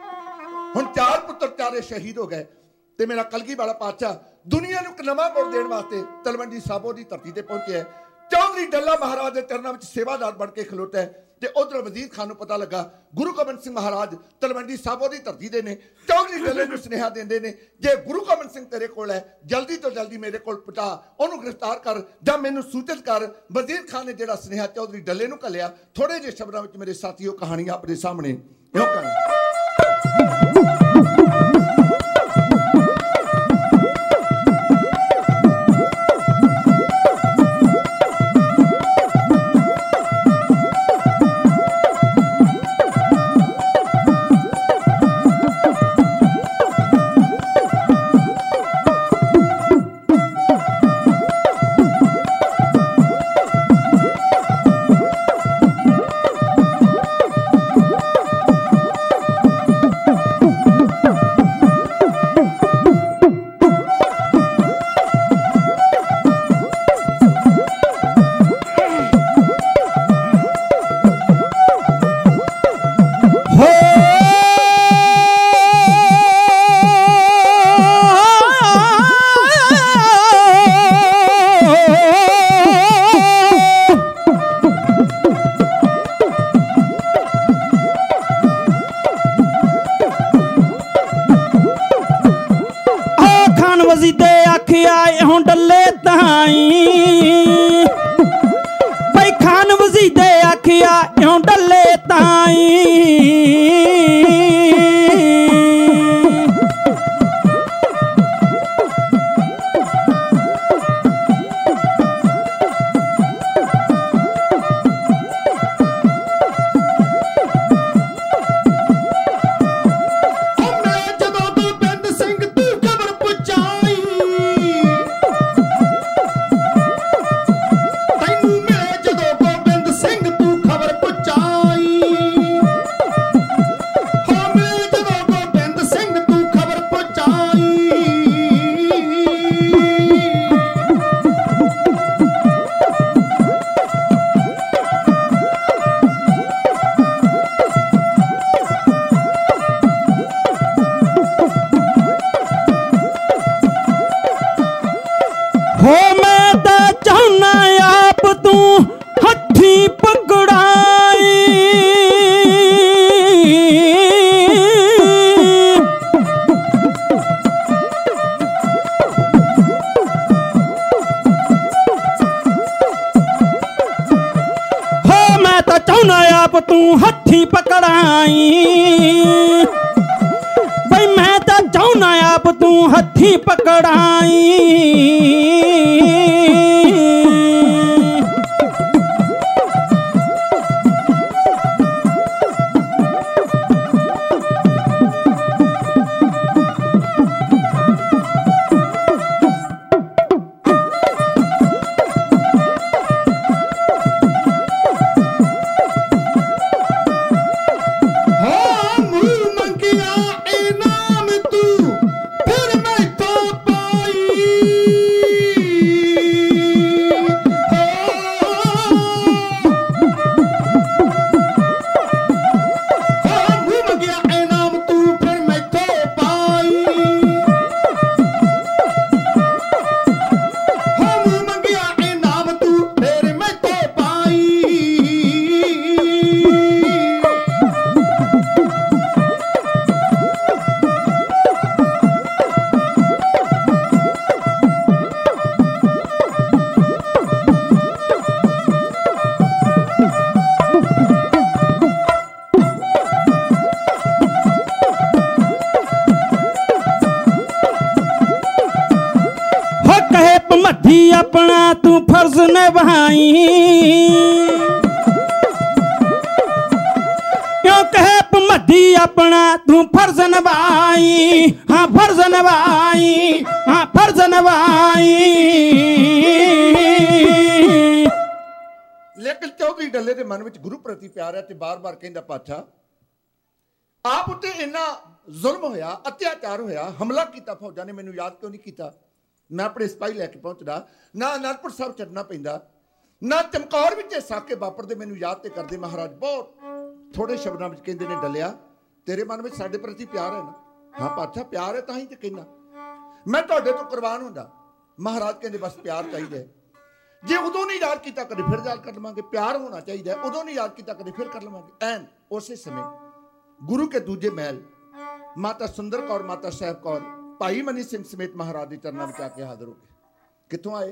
दी हुण 4 पुत्र चारे शहीद हो गए ते मेरा कलगी वाला पातशाह दुनिया नूं इक नवां मोड़ देण वास्ते तलवंडी साबो दी धरती ते पहुंचे है चौधरी डल्ला महाराज दे चरनां विच सेवादार बन के खलोता है ते उधर वजीर खान नूं पता लगा गुरु गोबिंद सिंह महाराज तलवंडी साबो दी धरती दे ने चौधरी डल्ले नूं सुनेहा देंदे ने जे गुरु गोबिंद सिंह तेरे कोल है जल्दी तो जल्दी मेरे कोल पटा ओनूं गिरफ्तार कर जां मैनूं सूचित कर वजीर खान ने जिहड़ा सुनेहा चौधरी डल्ले नूं घल्लिया थोड़े जे शब्दां विच मेरे साथियों कहानी अपने सामने इहो कर अपना तू फर्ज निभाई शौक है भमड्डी अपना तू फर्ज निभाई, हाँ फर्ज निभाई, हाँ फर्ज निभाई। लेकिन चौधरी डल्ले के मन में गुरु प्रति प्यार है, बार बार कहता पातशाह आप उत्ते इन्ना जुल्म होया, अत्याचार होया, हमला किया फौजा ने, मैनू याद क्यों नहीं किया? मैं अपने सिपाही लैके पहुंचदा ना, आनंदपुर साहब चढ़ना पैंदा ना, चमकौर विच साके वापरदे, मैनू याद ते करदे। महाराज बहुत थोड़े शब्दों में कहंदे ने, डलिया तेरे मन में साडे प्रति प्यार है ना? हाँ पातशाह प्यार है, तां ही ते कहना मैं तुहाडे तो कुर्बान हुंदा। महाराज कहंदे बस प्यार चाहिए, जे उदों नहीं याद किया कदे फिर याद कर लवांगे, प्यार होना चाहिए, उदों नहीं याद किया कदे फिर कर लवांगे। ऐन उस समय गुरु के दूजे महल माता सुंदर कौर, माता साहब कौर, भाई मनी सिंह समेत महाराज के चरणों में आके हाजिर हो गए। कितों आए,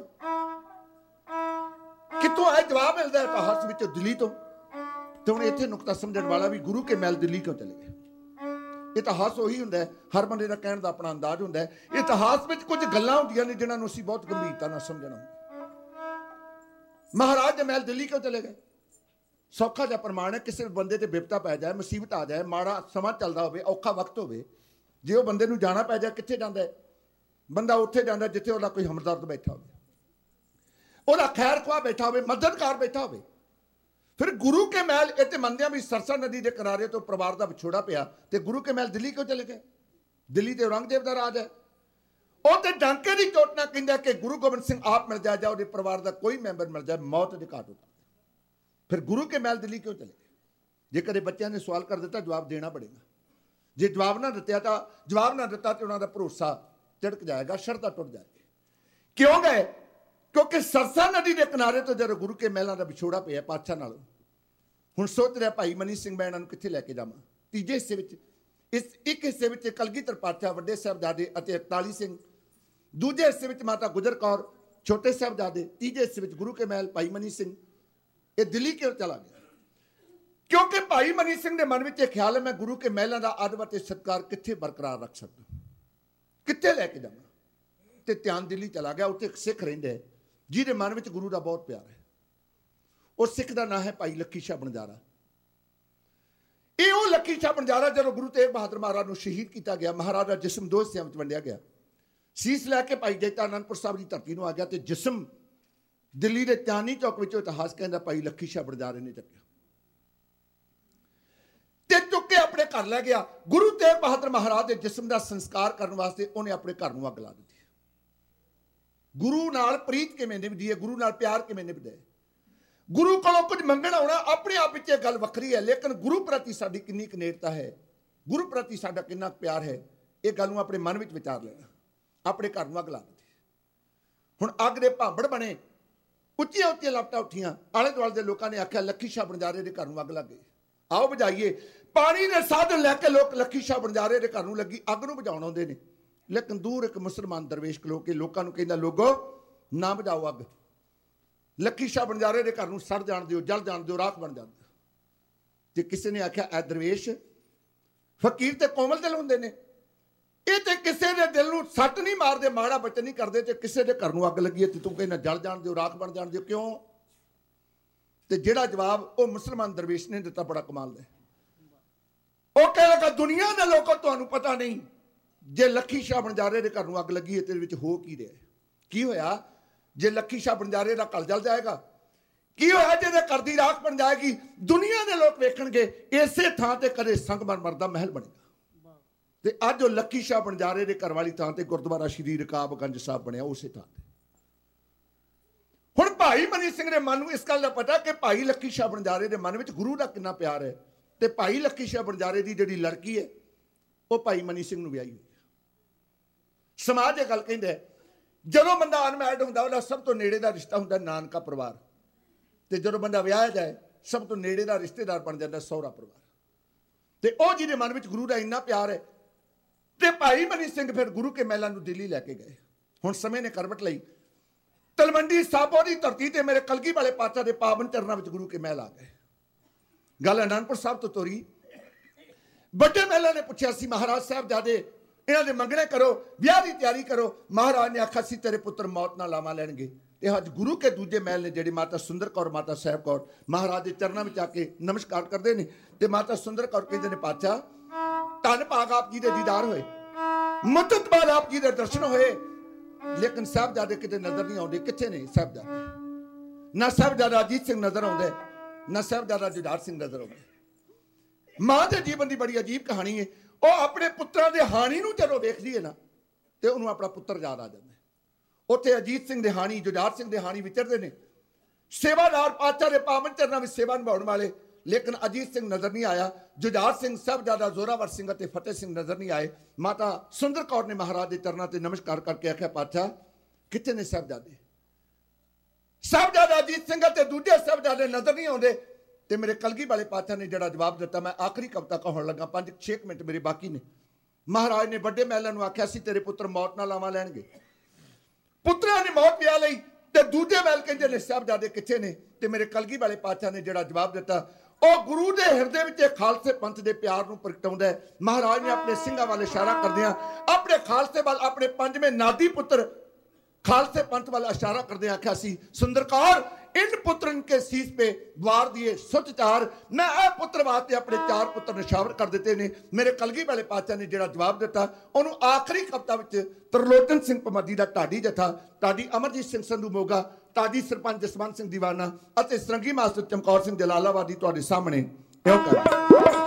कितों आए? जवाब मिलता है इतिहास में दिल्ली तो हुण इत्थे नुकता समझण वाला भी गुरु के महल दिल्ली क्यों चले गए। इतिहास उही हुंदा है, हर बंदे दा कहण दा अपना अंदाज हुंदा है। इतिहास में कुछ गल्लां हुंदियां ने जिन्हां नूं असीं बहुत गंभीरता नाल समझना। महाराज दे महल दिल्ली क्यों चले गए? सौखा जिहा प्रमाण है, किसी बंदे ते विपता पै जाए, मुसीबत आ जाए, माड़ा समा चलदा होवे, औखा वक्त होवे, जे वो बंदे नूं जाना पै जाए, कित्थे जांदा है? बंदा उत्थे जांदा जिथे उहदा कोई हमदर्द बैठा होवे, उहदा खैर खुआ बैठा होवे, मददगार बैठा होवे। फिर गुरु के महल इत्थे मंदियां भी सरसा नदी के किनारे तो परिवार का विछोड़ा पिया, ते गुरु के महल दिल्ली क्यों चले गए? दिल्ली ते औरंगजेब दा राज है। ਉਹ ਤੇ ਡਾਂਕੇ ਦੀ ਚੋਟ ਨਾਲ ਕਹਿੰਦਾ ਕਿ ਗੁਰੂ ਗੋਬਿੰਦ ਸਿੰਘ ਆਪ ਮਿਲ ਜਾਏ ਜਾਂ ਉਹਦੇ ਪਰਿਵਾਰ ਦਾ ਕੋਈ ਮੈਂਬਰ ਮਿਲ ਜਾਏ, ਮੌਤ ਦੇ ਘਾਟ ਉਤਾਰ। ਫਿਰ ਗੁਰੂ ਕੇ ਮਹਿਲ ਦਿੱਲੀ ਕਿਉਂ ਚਲੇ ਗਏ? ਜੇ ਕਦੇ ਬੱਚਿਆਂ ਨੇ ਸਵਾਲ ਕਰ ਦਿੱਤਾ ਜਵਾਬ ਦੇਣਾ ਪੜੇਗਾ। ਜੇ ਜਵਾਬ ਨਾ ਦਿੱਤਾ ਤੇ ਉਹਨਾਂ ਦਾ ਭਰੋਸਾ ਤਿੜਕ ਜਾਏਗਾ, ਸ਼ਰਧਾ ਟੁੱਟ ਜਾਏਗੀ। ਕਿਉਂ ਗਏ? ਕਿਉਂਕਿ ਸਰਸਾ ਨਦੀ ਦੇ ਕਿਨਾਰੇ ਤੋਂ ਜਦੋਂ ਗੁਰੂ ਕੇ ਮਹਿਲਾਂ ਦਾ ਵਿਛੋੜਾ ਪਿਆ ਪਾਤਸ਼ਾਹ ਨਾਲ, ਹੁਣ ਸੋਚ ਰਿਹਾ ਭਾਈ ਮਨੀ ਸਿੰਘ ਮੈਂ ਇਹਨਾਂ ਨੂੰ ਕਿੱਥੇ ਲੈ ਕੇ ਜਾਵਾਂ। ਤੀਜੇ ਹਿੱਸੇ ਵਿੱਚ ਇਸ ਇੱਕ ਹਿੱਸੇ ਵਿੱਚ ਕਲਗੀਧਰ ਪਾਤਸ਼ਾਹ ਵੱਡੇ ਸਾਹਿਬਜ਼ਾਦੇ ਅਤੇ 41 ਸਿੰਘ, दूजे हिस्से में माता गुजर कौर छोटे साहबजादे, तीजे हिस्से में गुरु के महल भाई मनी सिंह। ये दिल्ली क्यों चला गया? क्योंकि भाई मनी सिंह के मन में यह ख्याल है मैं गुरु के महलों का अदब ते सत्कार कित्थे बरकरार रख सकता, कित्थे लैके जावां। ते ध्यान दिल्ली चला गया। उत्थे एक सिख रहिंदा है जिहदे मन में गुरु का बहुत प्यार है। उस सिख का नाम है भाई लक्की शाह बनजारा। ये वो लक्की शाह बनजारा जब गुरु तेग बहादुर महाराज को शहीद किया गया, महाराज का जिसम दो हिस्सों में वंडिया गया। सीस लैके भाई जैता आनंदपुर साहब की धरती आ गया, तो जिसम दिल्ली के चांदनी चौक में इतिहास कहता भाई लक्की शाह बनजारे ने चुकया ते चुक के अपने घर लै गया। गुरु तेग बहादुर महाराज के जिसम का संस्कार करने वास्ते उन्हें अपने घर में अग ला दी। गुरु नाल प्रीत किवें निभदी है, गुरु नाल प्यार किवें निभदा है। गुरु कोलों कुछ मंगण आउणा अपने आप विच गल वखरी है, लेकिन गुरु प्रति साडी किन्नी नेड़ता है, गुरु प्रति साडा किन्ना प्यार है, ये गल नूं अपने मन में विचार लेना। अपने घर में अग ला दी। हुण अग दे भांबड़ बने, उच्चियां उच्चियां लपटां उठियां। आले दुआले दे लोकां ने आख्या लक्की शाह बनजारे दे घर में अग लग गई, आओ बुझाइए। पानी दे साधन लैके लोग लक्की शाह बनजारे दे घर नूं लगी अग नूं बुझाउण आउंदे ने, लेकिन दूर एक मुसलमान दरवेश खलो के लोकां नूं कहंदा लोगो ना बुझाओ अग, लक्की शाह बनजारे दे घर नूं सड़ जाण दिओ, जल जाण दिओ, राख बन जांदा। जे किसी ने आख्या ऐ दरवेश फकीर ते कोमल दिल हुंदे ने, ये तो किसी के दिल में सट नहीं मारते, माड़ा बचन नहीं करते, तो किसी के घर में अग लगी है तो तू कहना जल जान दो, राख बन जान दो, क्यों? तो जेड़ा जवाब वो मुसलमान दरवेश ने दिता बड़ा कमाल है। वो कह लगा दुनिया के लोगों तुहानू पता नहीं जे लक्की शाह बनजारे के घर में अग लगी है तो हो की रहा, की होया जे लक्की शाह बनजारे का घर जल जाएगा, की होया जे घर की राख बन जाएगी। दुनिया के लोग वेखणगे इसे थां ते कदे संगमरमर दा महल बनेगा। ते अज वो लक्की शाह बनजारे के घर वाली थां ते गुरुद्वारा श्री रकाबगंज साहब बनया उसे थां ते। हुण भाई मनी सिंह ने मन इस गल का पता कि भाई लक्की शाह बनजारे के मन में गुरु का कितना प्यार है, ते भाई लक्की शाह बनजारे की जिहड़ी लड़की है वो भाई मनी सिंह नूं विआही हुई। समाज ये गल कहंदा है जदों बंदा अनमैरिड हुंदा उहदा सब तो नेड़े का रिश्ता हुंदा नानका परिवार, ते जदों बंदा विआहिया जाए सब तो नेड़े का रिश्तेदार बन जाता सहुरा परिवार। ते ओह जिहदे मन में गुरु का इन्ना प्यार है ते भाई मनी सिंह फिर गुरु के महलों नूं दिल्ली लैके गए। हुण समय ने करवट लई, तलवंडी साबो की धरती ते मेरे कलगी वाले पातशाह के पावन चरणों में गुरु के महल आ गए। गल आनंदपुर साहब तो तोरी बड़े महलों ने पूछा सी महाराज साहबजादे इन्हां दे मंगणे करो, विआह की तैयारी करो। महाराज ने आखा सी तेरे पुत्र मौत ना लावा लैणगे, ਇਹ ਅੱਜ ਗੁਰੂ ਕੇ ਦੂਜੇ ਮਹਿਲ ਨੇ ਜਿਹੜੇ ਮਾਤਾ ਸੁੰਦਰ ਕੌਰ ਮਾਤਾ ਸਾਹਿਬ ਕੌਰ ਮਹਾਰਾਜ ਦੇ ਚਰਨਾਂ ਵਿੱਚ ਆ ਕੇ ਨਮਸਕਾਰ ਕਰਦੇ ਨੇ ਤੇ ਮਾਤਾ ਸੁੰਦਰ ਕੌਰ ਕਹਿੰਦੇ ਨੇ ਪਾਤਸ਼ਾਹ ਧੰਨ ਭਾਗ ਆਪ ਜੀ ਦੇ ਦੀਦਾਰ ਹੋਏ, ਮਦਦ ਬਾਦ ਆਪ ਜੀ ਦੇ ਦਰਸ਼ਨ ਹੋਏ, ਲੇਕਿਨ ਸਾਹਿਬਜ਼ਾਦੇ ਕਿਤੇ ਨਜ਼ਰ ਨਹੀਂ ਆਉਂਦੇ। ਕਿੱਥੇ ਨੇ ਸਾਹਿਬਜ਼ਾਦੇ? ਨਾ ਸਾਹਿਬਜ਼ਾਦਾ ਅਜੀਤ ਸਿੰਘ ਨਜ਼ਰ ਆਉਂਦਾ, ਨਾ ਸਾਹਿਬਜ਼ਾਦਾ ਜੁਝਾਰ ਸਿੰਘ ਨਜ਼ਰ ਆਉਂਦਾ। ਮਾਂ ਦੇ ਜੀਵਨ ਦੀ ਬੜੀ ਅਜੀਬ ਕਹਾਣੀ ਹੈ। ਉਹ ਆਪਣੇ ਪੁੱਤਰਾਂ ਦੇ ਹਾਣੀ ਨੂੰ ਜਦੋਂ ਵੇਖਦੀ ਹੈ ਨਾ ਤੇ ਉਹਨੂੰ ਆਪਣਾ ਪੁੱਤਰ ਯਾਦ ਆ ਜਾਂਦਾ। ਉੱਥੇ ਅਜੀਤ ਸਿੰਘ ਦੇ ਹਾਣੀ ਜੁਝਾਰ ਸਿੰਘ ਦੇ ਹਾਣੀ ਵਿਚਰਦੇ ਨੇ, ਸੇਵਾਦਾਰ ਪਾਤਸ਼ਾਹ ਦੇ ਪਾਵਨ ਚਰਨਾਂ ਵਿੱਚ ਸੇਵਾ ਨਿਭਾਉਣ ਵਾਲੇ, ਲੇਕਿਨ ਅਜੀਤ ਸਿੰਘ ਨਜ਼ਰ ਨਹੀਂ ਆਇਆ। ਜੁਝਾਰ ਸਿੰਘ ਸਾਹਿਬਜ਼ਾਦਾ ਜ਼ੋਰਾਵਰ ਸਿੰਘ ਅਤੇ ਫਤਿਹ ਸਿੰਘ ਨਜ਼ਰ ਨਹੀਂ ਆਏ। ਮਾਤਾ ਸੁੰਦਰ ਕੌਰ ਨੇ ਮਹਾਰਾਜ ਦੇ ਚਰਨਾਂ ਤੇ ਨਮਸਕਾਰ ਕਰਕੇ ਆਖਿਆ ਪਾਤਸ਼ਾਹ ਕਿੱਥੇ ਨੇ ਸਾਹਿਬਜ਼ਾਦੇ? ਸਾਹਿਬਜ਼ਾਦਾ ਅਜੀਤ ਸਿੰਘ ਅਤੇ ਦੂਜੇ ਸਾਹਿਬਜ਼ਾਦੇ ਨਜ਼ਰ ਨਹੀਂ ਆਉਂਦੇ। ਤੇ ਮੇਰੇ ਕਲਗੀ ਵਾਲੇ ਪਾਤਸ਼ਾਹ ਨੇ ਜਿਹੜਾ ਜਵਾਬ ਦਿੱਤਾ, ਮੈਂ ਆਖਰੀ ਕਵਿਤਾ ਕਹਾਉਣ ਲੱਗਾ, 5-6 ਮਿੰਟ ਮੇਰੇ ਬਾਕੀ ਨੇ। ਮਹਾਰਾਜ ਨੇ ਵੱਡੇ ਮਹਿਲਾਂ ਨੂੰ ਆਖਿਆ ਸੀ ਤੇਰੇ ਪੁੱਤਰ ਮੌਤ ਨਾਲ ਲਾਵਾਂ ਲੈਣਗੇ। ਪੁੱਤਰਾਂ ਨੇ ਮੌਤ ਪਿਆ ਲਈ ਤੇ ਦੂਜੇ ਮਹਿਲ ਕਹਿੰਦੇ ਨੇ ਸਾਹਿਬਜ਼ਾਦੇ ਕਿੱਥੇ ਨੇ? ਤੇ ਮੇਰੇ ਕਲਗੀ ਵਾਲੇ ਪਾਤਸ਼ਾਹ ਨੇ ਜਿਹੜਾ ਜਵਾਬ ਦਿੱਤਾ, ਉਹ ਗੁਰੂ ਦੇ ਹਿਰਦੇ ਵਿੱਚ ਖਾਲਸੇ ਪੰਥ ਦੇ ਪਿਆਰ ਨੂੰ ਪ੍ਰਗਟਾਉਂਦਾ ਹੈ। ਮਹਾਰਾਜ ਨੇ ਆਪਣੇ ਸਿੰਘਾਂ ਵੱਲ ਇਸ਼ਾਰਾ ਕਰਦਿਆਂ ਆਪਣੇ ਖਾਲਸੇ ਵੱਲ, ਆਪਣੇ ਪੰਜਵੇਂ ਨਾਦੀ ਪੁੱਤਰ खालसे पंथ वाला इशारा कर दे आख्या सी सुंदरकार इन पुत्रन के सीस पे वार दिए सुच चार। मैं आ पुत्र वास्ते अपने 4 पुत्र निशावर कर दिते ने। मेरे कलगी वाले पातशाह ने जिहड़ा जवाब दिता उन्होंने आखिरी कविता विच त्रिलोचन सिंह पमदी दा ढाडी जथा, ढाडी अमरजीत सिंह संधू मोगा, ढाडी सरपंच जसवंत सिंह दीवाना अते सरंगी मास्टर चमकौर सिंह जलालाबादी तुहाडे सामने इहो कर।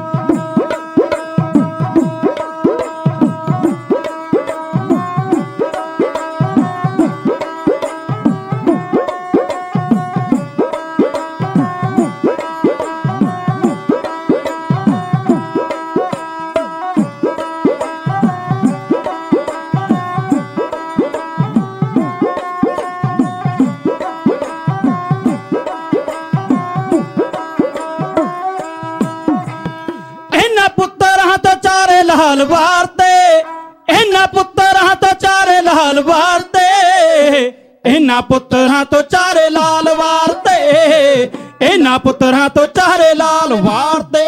लाल वारते इन्हां पुत्तरां तो चारे लाल वारते, इन्हां पुत्तरां तो चारे लाल वारते, इन्हां पुत्तरां तो चारे लाल वारते।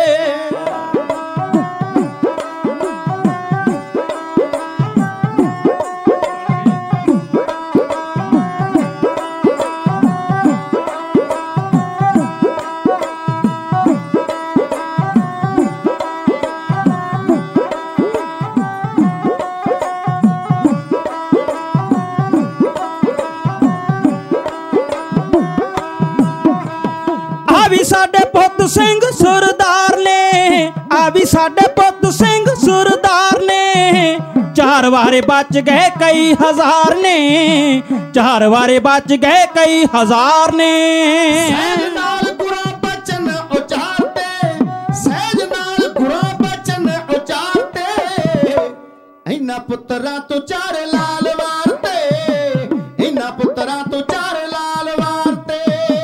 साडे पुत सिंह सुरदार ने, आ भी साडे पुत सिंह सुरदार ने, 4 वारे बच गए कई हजार ने, 4 वारे बच गए कई हजार ने। सहज नाल गुरा बचन उचारते, सहज नाल गुरा बचन उचारते, इन्हां पुत्तरां तो 4 लाल वारते, इन्हां पुत्तरां तो 4 लाल वारते।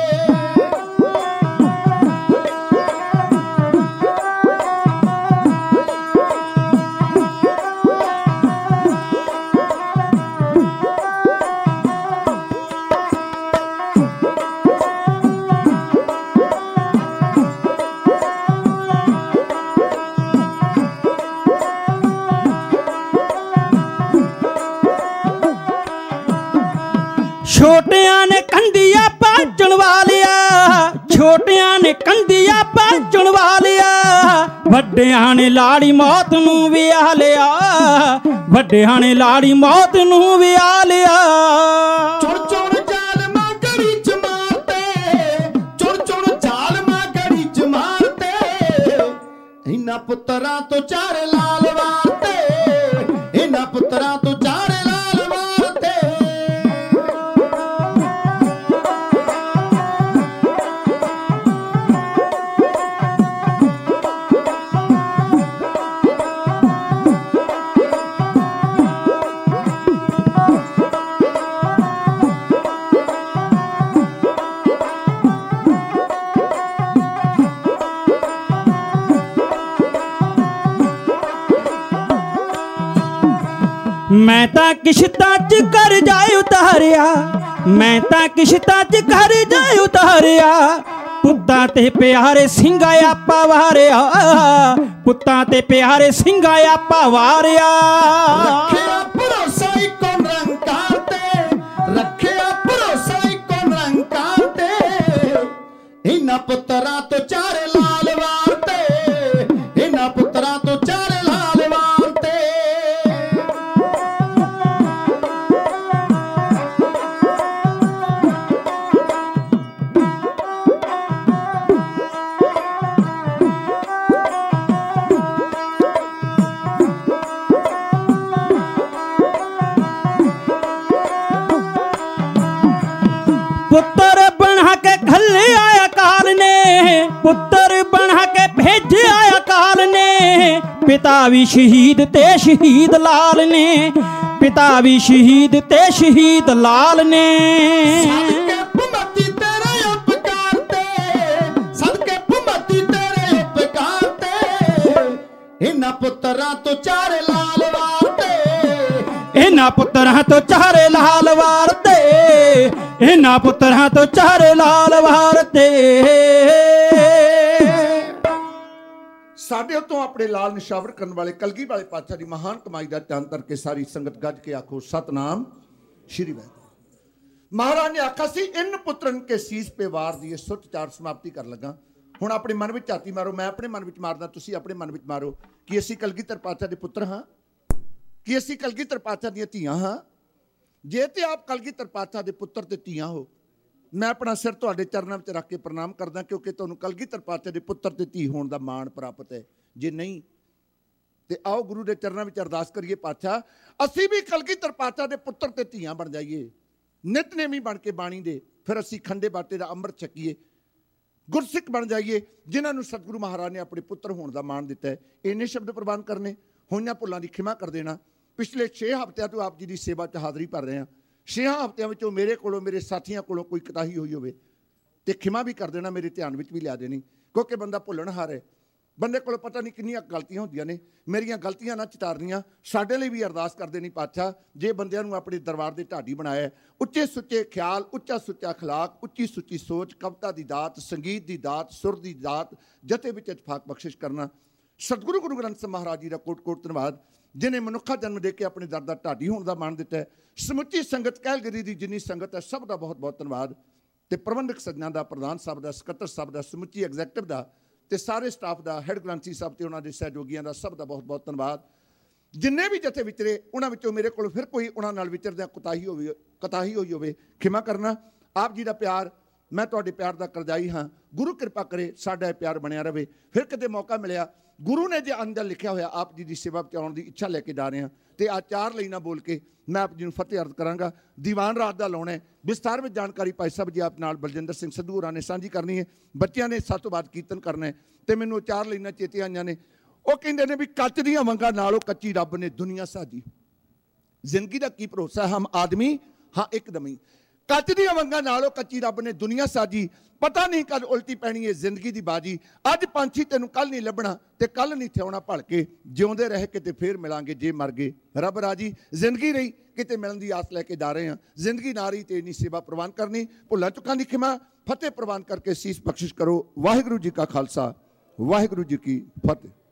छोटियां ने कंधिया पाचण वालिया, छोटियां ने कंधिया पाचण वालिया, वड्डियां ने लाड़ी मौत नूं विआह लिया, वड्डियां ने लाड़ी मौत नूं विआह लिया। चुण चुण जालमा गड़ी च मारते, चुण चुण जालमा गड़ी च मारते, इन्हां पुत्तरां तो 4 लाल वारते, इन्हां पुत्तरां तो 4 लाल वारते। मैं तां किश्तां च कर जाए उतारिया, मैं तां किश्तां च कर जाए उतारिया, पुत्तां ते प्यारे सिंघा आपा वारिया, पुत्तां ते प्यारे सिंघा आपा वारिया। रखिया भरोसा इको निरंकार ते, रखिया ਇਹਨਾਂ ਪੁੱਤਰਾਂ ਤੋਂ ਚਾਰੇ ਲਾਲ ਵਾਰਤੇ, ਇਹਨਾਂ ਪੁੱਤਰਾਂ ਤੋਂ ਚਾਰੇ ਲਾਲ ਵਾਰਤੇ। ਪੁੱਤਰ ਬਣਾ ਕੇ ਘੱਲਿਆ ਅਕਾਲ ਨੇ, ਪੁੱਤਰ ਬਣਾ ਕੇ ਭੇਜਿਆ ਅਕਾਲ ਨੇ। ਪਿਤਾ ਵੀ ਸ਼ਹੀਦ ਤੇ ਸ਼ਹੀਦ ਲਾਲ ਨੇ, ਪਿਤਾ ਵੀ ਸ਼ਹੀਦ ਤੇ ਸ਼ਹੀਦ ਲਾਲ ਨੇ। ਸਦਕੇ ਭੁਮਤੀ ਤੇਰੇ ਉਪਕਾਰ ਤੇ, ਸਦਕੇ ਭੁਮਤੀ ਤੇਰੇ ਉਪਕਾਰ ਤੇ। ਇਹਨਾਂ ਪੁੱਤਰਾਂ ਤੋਂ ਚਾਰੇ ਲਾਲ ਵਾਰਤੇ, ਇਹਨਾਂ ਪੁੱਤਰਾਂ ਤੋਂ ਚਾਰੇ ਲਾਲ ਵਾਰਤੇ, ਇਹਨਾਂ ਪੁੱਤਰਾਂ ਤੋਂ ਚਾਰੇ ਲਾਲ ਵਾਰਤੇ। ਸਾਡੇ ਉਤੋਂ ਆਪਣੇ ਲਾਲ ਨਿਸ਼ਾਵਰ ਕਰਨ ਵਾਲੇ ਕਲਗੀ ਵਾਲੇ ਪਾਤਸ਼ਾਹ ਦੀ ਮਹਾਨ ਕਮਾਈ ਦਾ ਧਿਆਨ ਕਰਕੇ ਸਾਰੀ ਸੰਗਤ ਗੱਜ ਕੇ ਆਖੋ ਸਤਨਾਮ ਸ਼੍ਰੀ ਵਾਹਿਗੁਰੂ। ਮਹਾਰਾਜ ਨੇ ਆਖਿਆ ਸੀ ਇਨ ਪੁੱਤਰਨ ਕੇ ਸੀਸ ਪੇ ਵਾਰ ਦੀ ਸੁੱਟ ਚਾਰ ਸਮਾਪਤੀ ਕਰ ਲੱਗਾ। ਹੁਣ ਆਪਣੇ ਮਨ ਵਿੱਚ ਝਾਤੀ ਮਾਰੋ, ਮੈਂ ਆਪਣੇ ਮਨ ਵਿੱਚ ਮਾਰਦਾ, ਤੁਸੀਂ ਆਪਣੇ ਮਨ ਵਿੱਚ ਮਾਰੋ ਕਿ ਅਸੀਂ ਕਲਗੀਧਰ ਪਾਤਸ਼ਾਹ ਦੇ ਪੁੱਤਰ ਹਾਂ, ਕਿ ਅਸੀਂ ਕਲਗੀਧਰ ਪਾਤਸ਼ਾਹ ਦੀਆਂ ਧੀਆਂ ਹਾਂ। ਜੇ ਤੇ ਆਪ ਕਲਗੀਧਰ ਪਾਤਸ਼ਾਹ ਦੇ ਪੁੱਤਰ ਤੇ ਧੀਆਂ ਹੋ, ਮੈਂ ਆਪਣਾ ਸਿਰ ਤੁਹਾਡੇ ਚਰਨਾਂ ਵਿੱਚ ਰੱਖ ਕੇ ਪ੍ਰਣਾਮ ਕਰਦਾ, ਕਿਉਂਕਿ ਤੁਹਾਨੂੰ ਕਲਗੀਧਰ ਪਾਤਸ਼ਾਹ ਦੇ ਪੁੱਤਰ ਤੇ ਧੀ ਹੋਣ ਦਾ ਮਾਣ ਪ੍ਰਾਪਤ ਹੈ। ਜੇ ਨਹੀਂ ਤੇ ਆਓ ਗੁਰੂ ਦੇ ਚਰਨਾਂ ਵਿੱਚ ਅਰਦਾਸ ਕਰੀਏ, ਪਾਤਸ਼ਾਹ ਅਸੀਂ ਵੀ ਕਲਗੀਧਰ ਪਾਤਸ਼ਾਹ ਦੇ ਪੁੱਤਰ ਤੇ ਧੀਆਂ ਬਣ ਜਾਈਏ, ਨਿਤਨੇਮੀ ਬਣ ਕੇ ਬਾਣੀ ਦੇ, ਫਿਰ ਅਸੀਂ ਖੰਡੇ ਬਾਟੇ ਦਾ ਅੰਮ੍ਰਿਤ ਛਕੀਏ, ਗੁਰਸਿੱਖ ਬਣ ਜਾਈਏ ਜਿਨ੍ਹਾਂ ਨੂੰ ਸਤਿਗੁਰੂ ਮਹਾਰਾਜ ਨੇ ਆਪਣੇ ਪੁੱਤਰ ਹੋਣ ਦਾ ਮਾਣ ਦਿੱਤਾ ਹੈ। ਇੰਨੇ ਸ਼ਬਦ ਪ੍ਰਵਾਨ ਕਰਨੇ, ਹੋਈਆਂ ਭੁੱਲਾਂ ਦੀ ਖਿਮਾ ਕਰ ਦੇਣਾ। ਪਿਛਲੇ 6 ਹਫ਼ਤਿਆਂ ਤੋਂ ਆਪ ਜੀ ਦੀ ਸੇਵਾ 'ਚ ਹਾਜ਼ਰੀ ਭਰ ਰਹੇ ਹਾਂ। 6 ਹਫ਼ਤਿਆਂ ਵਿੱਚੋਂ ਮੇਰੇ ਕੋਲੋਂ, ਮੇਰੇ ਸਾਥੀਆਂ ਕੋਲੋਂ ਕੋਈ ਕੁਤਾਹੀ ਹੋਈ ਹੋਵੇ ਤੇ ਖਿਮਾ ਵੀ ਕਰ ਦੇਣਾ, ਮੇਰੇ ਧਿਆਨ ਵਿੱਚ ਵੀ ਲਿਆ ਦੇਣੀ, ਕਿਉਂਕਿ ਬੰਦਾ ਭੁੱਲਣਹਾਰ ਹੈ। ਬੰਦੇ ਕੋਲ ਪਤਾ ਨਹੀਂ ਕਿੰਨੀਆਂ ਗਲਤੀਆਂ ਹੁੰਦੀਆਂ ਨੇ। ਮੇਰੀਆਂ ਗਲਤੀਆਂ ਨਾ ਚਿਤਾਰਨੀਆਂ, ਸਾਡੇ ਲਈ ਵੀ ਅਰਦਾਸ ਕਰਦੇ ਨਹੀਂ ਪਾਤਸ਼ਾਹ। ਜੇ ਬੰਦਿਆਂ ਨੂੰ ਆਪਣੇ ਦਰਬਾਰ ਦੇ ਢਾਡੀ ਬਣਾਇਆ, ਉੱਚੇ ਸੁੱਚੇ ਖਿਆਲ, ਉੱਚਾ ਸੁੱਚਾ ਅਖਲਾਕ, ਉੱਚੀ ਸੁੱਚੀ ਸੋਚ, ਕਵਿਤਾ ਦੀ ਦਾਤ, ਸੰਗੀਤ ਦੀ ਦਾਤ, ਸੁਰ ਦੀ ਦਾਤ, ਜਥੇ ਵਿੱਚ ਇਤਫਾਕ ਬਖਸ਼ਿਸ਼ ਕਰਨਾ। ਸਤਿਗੁਰੂ ਗੁਰੂ ਗ੍ਰੰਥ ਸਾਹਿਬ ਮਹਾਰਾਜ ਜੀ ਦਾ ਕੋਟ ਕੋਟ ਧੰਨਵਾਦ, ਜਿਨੇ ਮਨੁੱਖਾ ਜਨਮ ਦੇ ਕੇ ਆਪਣੇ ਦਰ ਦਾ ਢਾਡੀ ਹੋਣ ਦਾ ਮਾਣ ਦਿੱਤਾ ਹੈ। ਸਮੁੱਚੀ ਸੰਗਤ ਕਹਿਲਗਿਰੀ ਦੀ ਜਿੰਨੀ ਸੰਗਤ ਹੈ, ਸਭ ਦਾ ਬਹੁਤ ਬਹੁਤ ਧੰਨਵਾਦ। ਤੇ ਪ੍ਰਬੰਧਕ ਸੱਜਣਾਂ ਦਾ, ਪ੍ਰਧਾਨ ਸਾਹਿਬ ਦਾ, ਸਕੱਤਰ ਸਾਹਿਬ ਦਾ, ਸਮੁੱਚੀ ਐਗਜ਼ੈਕਟਿਵ ਦਾ ਤੇ ਸਾਰੇ ਸਟਾਫ ਦਾ, ਹੈੱਡ ਗ੍ਰੰਥੀ ਸਾਹਿਬ ਤੇ ਉਹਨਾਂ ਦੇ ਸਹਿਯੋਗੀਆਂ ਦਾ, ਸਭ ਦਾ ਬਹੁਤ ਬਹੁਤ ਧੰਨਵਾਦ। ਜਿੰਨੇ ਵੀ ਜਥੇ ਵਿਚਰੇ, ਉਹਨਾਂ ਵਿੱਚੋਂ ਮੇਰੇ ਕੋਲ ਫਿਰ ਕੋਈ ਉਹਨਾਂ ਨਾਲ ਵਿਚਰਦਿਆਂ ਕੁਤਾਹੀ ਹੋਈ ਹੋਵੇ, ਖਿਮਾ ਕਰਨਾ। ਆਪ ਜੀ ਦਾ ਪਿਆਰ, ਮੈਂ ਤੁਹਾਡੇ ਪਿਆਰ ਦਾ ਕਰਜ਼ਾਈ ਹਾਂ। ਗੁਰੂ ਕਿਰਪਾ ਕਰੇ ਸਾਡਾ ਇਹ ਪਿਆਰ ਬਣਿਆ ਰਹੇ। ਫਿਰ ਕਿਤੇ ਮੌਕਾ ਮਿਲਿਆ, ਗੁਰੂ ਨੇ ਜੇ ਅੰਦਰ ਲਿਖਿਆ ਹੋਇਆ ਆਪ ਜੀ ਦੀ ਸੇਵਾ ਵਿੱਚ ਆਉਣ ਦੀ ਇੱਛਾ ਲੈ ਕੇ ਜਾ ਰਹੇ ਹਾਂ, ਤੇ ਆ 4 ਲਾਈਨਾਂ ਬੋਲ ਕੇ ਮੈਂ ਆਪ ਜੀ ਨੂੰ ਫਤਿਹ ਅਰਜ਼ ਕਰਾਂਗਾ। ਦੀਵਾਨ ਰਾਤ ਦਾ ਲਾਉਣਾ ਹੈ, ਵਿਸਤਾਰ ਵਿੱਚ ਜਾਣਕਾਰੀ ਭਾਈ ਸਾਹਿਬ ਜੀ ਆਪ ਨਾਲ ਬਲਜਿੰਦਰ ਸਿੰਘ ਸਿੱਧੂ ਹੋਰਾਂ ਨੇ ਸਾਂਝੀ ਕਰਨੀ ਹੈ। ਬੱਚਿਆਂ ਨੇ 7 ਤੋਂ ਬਾਅਦ ਕੀਰਤਨ ਕਰਨਾ ਹੈ, ਤੇ ਮੈਨੂੰ 4 ਲਾਈਨਾਂ ਚੇਤੇ ਆਈਆਂ ਨੇ। ਉਹ ਕਹਿੰਦੇ ਨੇ ਵੀ ਕੱਚ ਦੀਆਂ ਵੰਗਾਂ ਨਾਲੋਂ ਕੱਚੀ ਰੱਬ ਨੇ ਦੁਨੀਆ ਸਾਜੀ। ਜ਼ਿੰਦਗੀ ਦਾ ਕੀ ਭਰੋਸਾ, ਹਮ ਆਦਮੀ ਹਾਂ ਇੱਕਦਮੀ। ਕੱਚ ਦੀਆਂ ਵੰਗਾਂ ਨਾਲੋਂ ਕੱਚੀ ਰੱਬ ਨੇ ਦੁਨੀਆ ਸਾਜੀ, ਪਤਾ ਨਹੀਂ ਕਦ ਉਲਟੀ ਪੈਣੀ ਹੈ ਜ਼ਿੰਦਗੀ ਦੀ ਬਾਜੀ। ਅੱਜ ਪੰਛੀ ਤੈਨੂੰ ਕੱਲ ਨਹੀਂ ਲੱਭਣਾ, ਤੇ ਕੱਲ ਨਹੀਂ ਥਿਆਉਣਾ ਭਲ ਕੇ, ਜਿਉਂਦੇ ਰਹਿ ਕਿਤੇ ਫੇਰ ਮਿਲਾਂਗੇ ਜੇ ਮਰ ਗਏ ਰੱਬ ਰਾਜੀ। ਜ਼ਿੰਦਗੀ ਰਹੀ ਕਿਤੇ ਮਿਲਣ ਦੀ ਆਸ ਲੈ ਕੇ ਜਾ ਰਹੇ ਹਾਂ, ਜ਼ਿੰਦਗੀ ਨਾ ਰਹੀ ਤੇ ਇੰਨੀ ਸੇਵਾ ਪ੍ਰਵਾਨ ਕਰਨੀ। ਭੁੱਲਾਂ ਚੁੱਕਾਂ ਦੀ ਖਿਮਾ, ਫਤਿਹ ਪ੍ਰਵਾਨ ਕਰਕੇ ਸੀਸ ਬਖਸ਼ਿਸ਼ ਕਰੋ। ਵਾਹਿਗੁਰੂ ਜੀ ਕਾ ਖਾਲਸਾ, ਵਾਹਿਗੁਰੂ ਜੀ ਕੀ ਫਤਿਹ।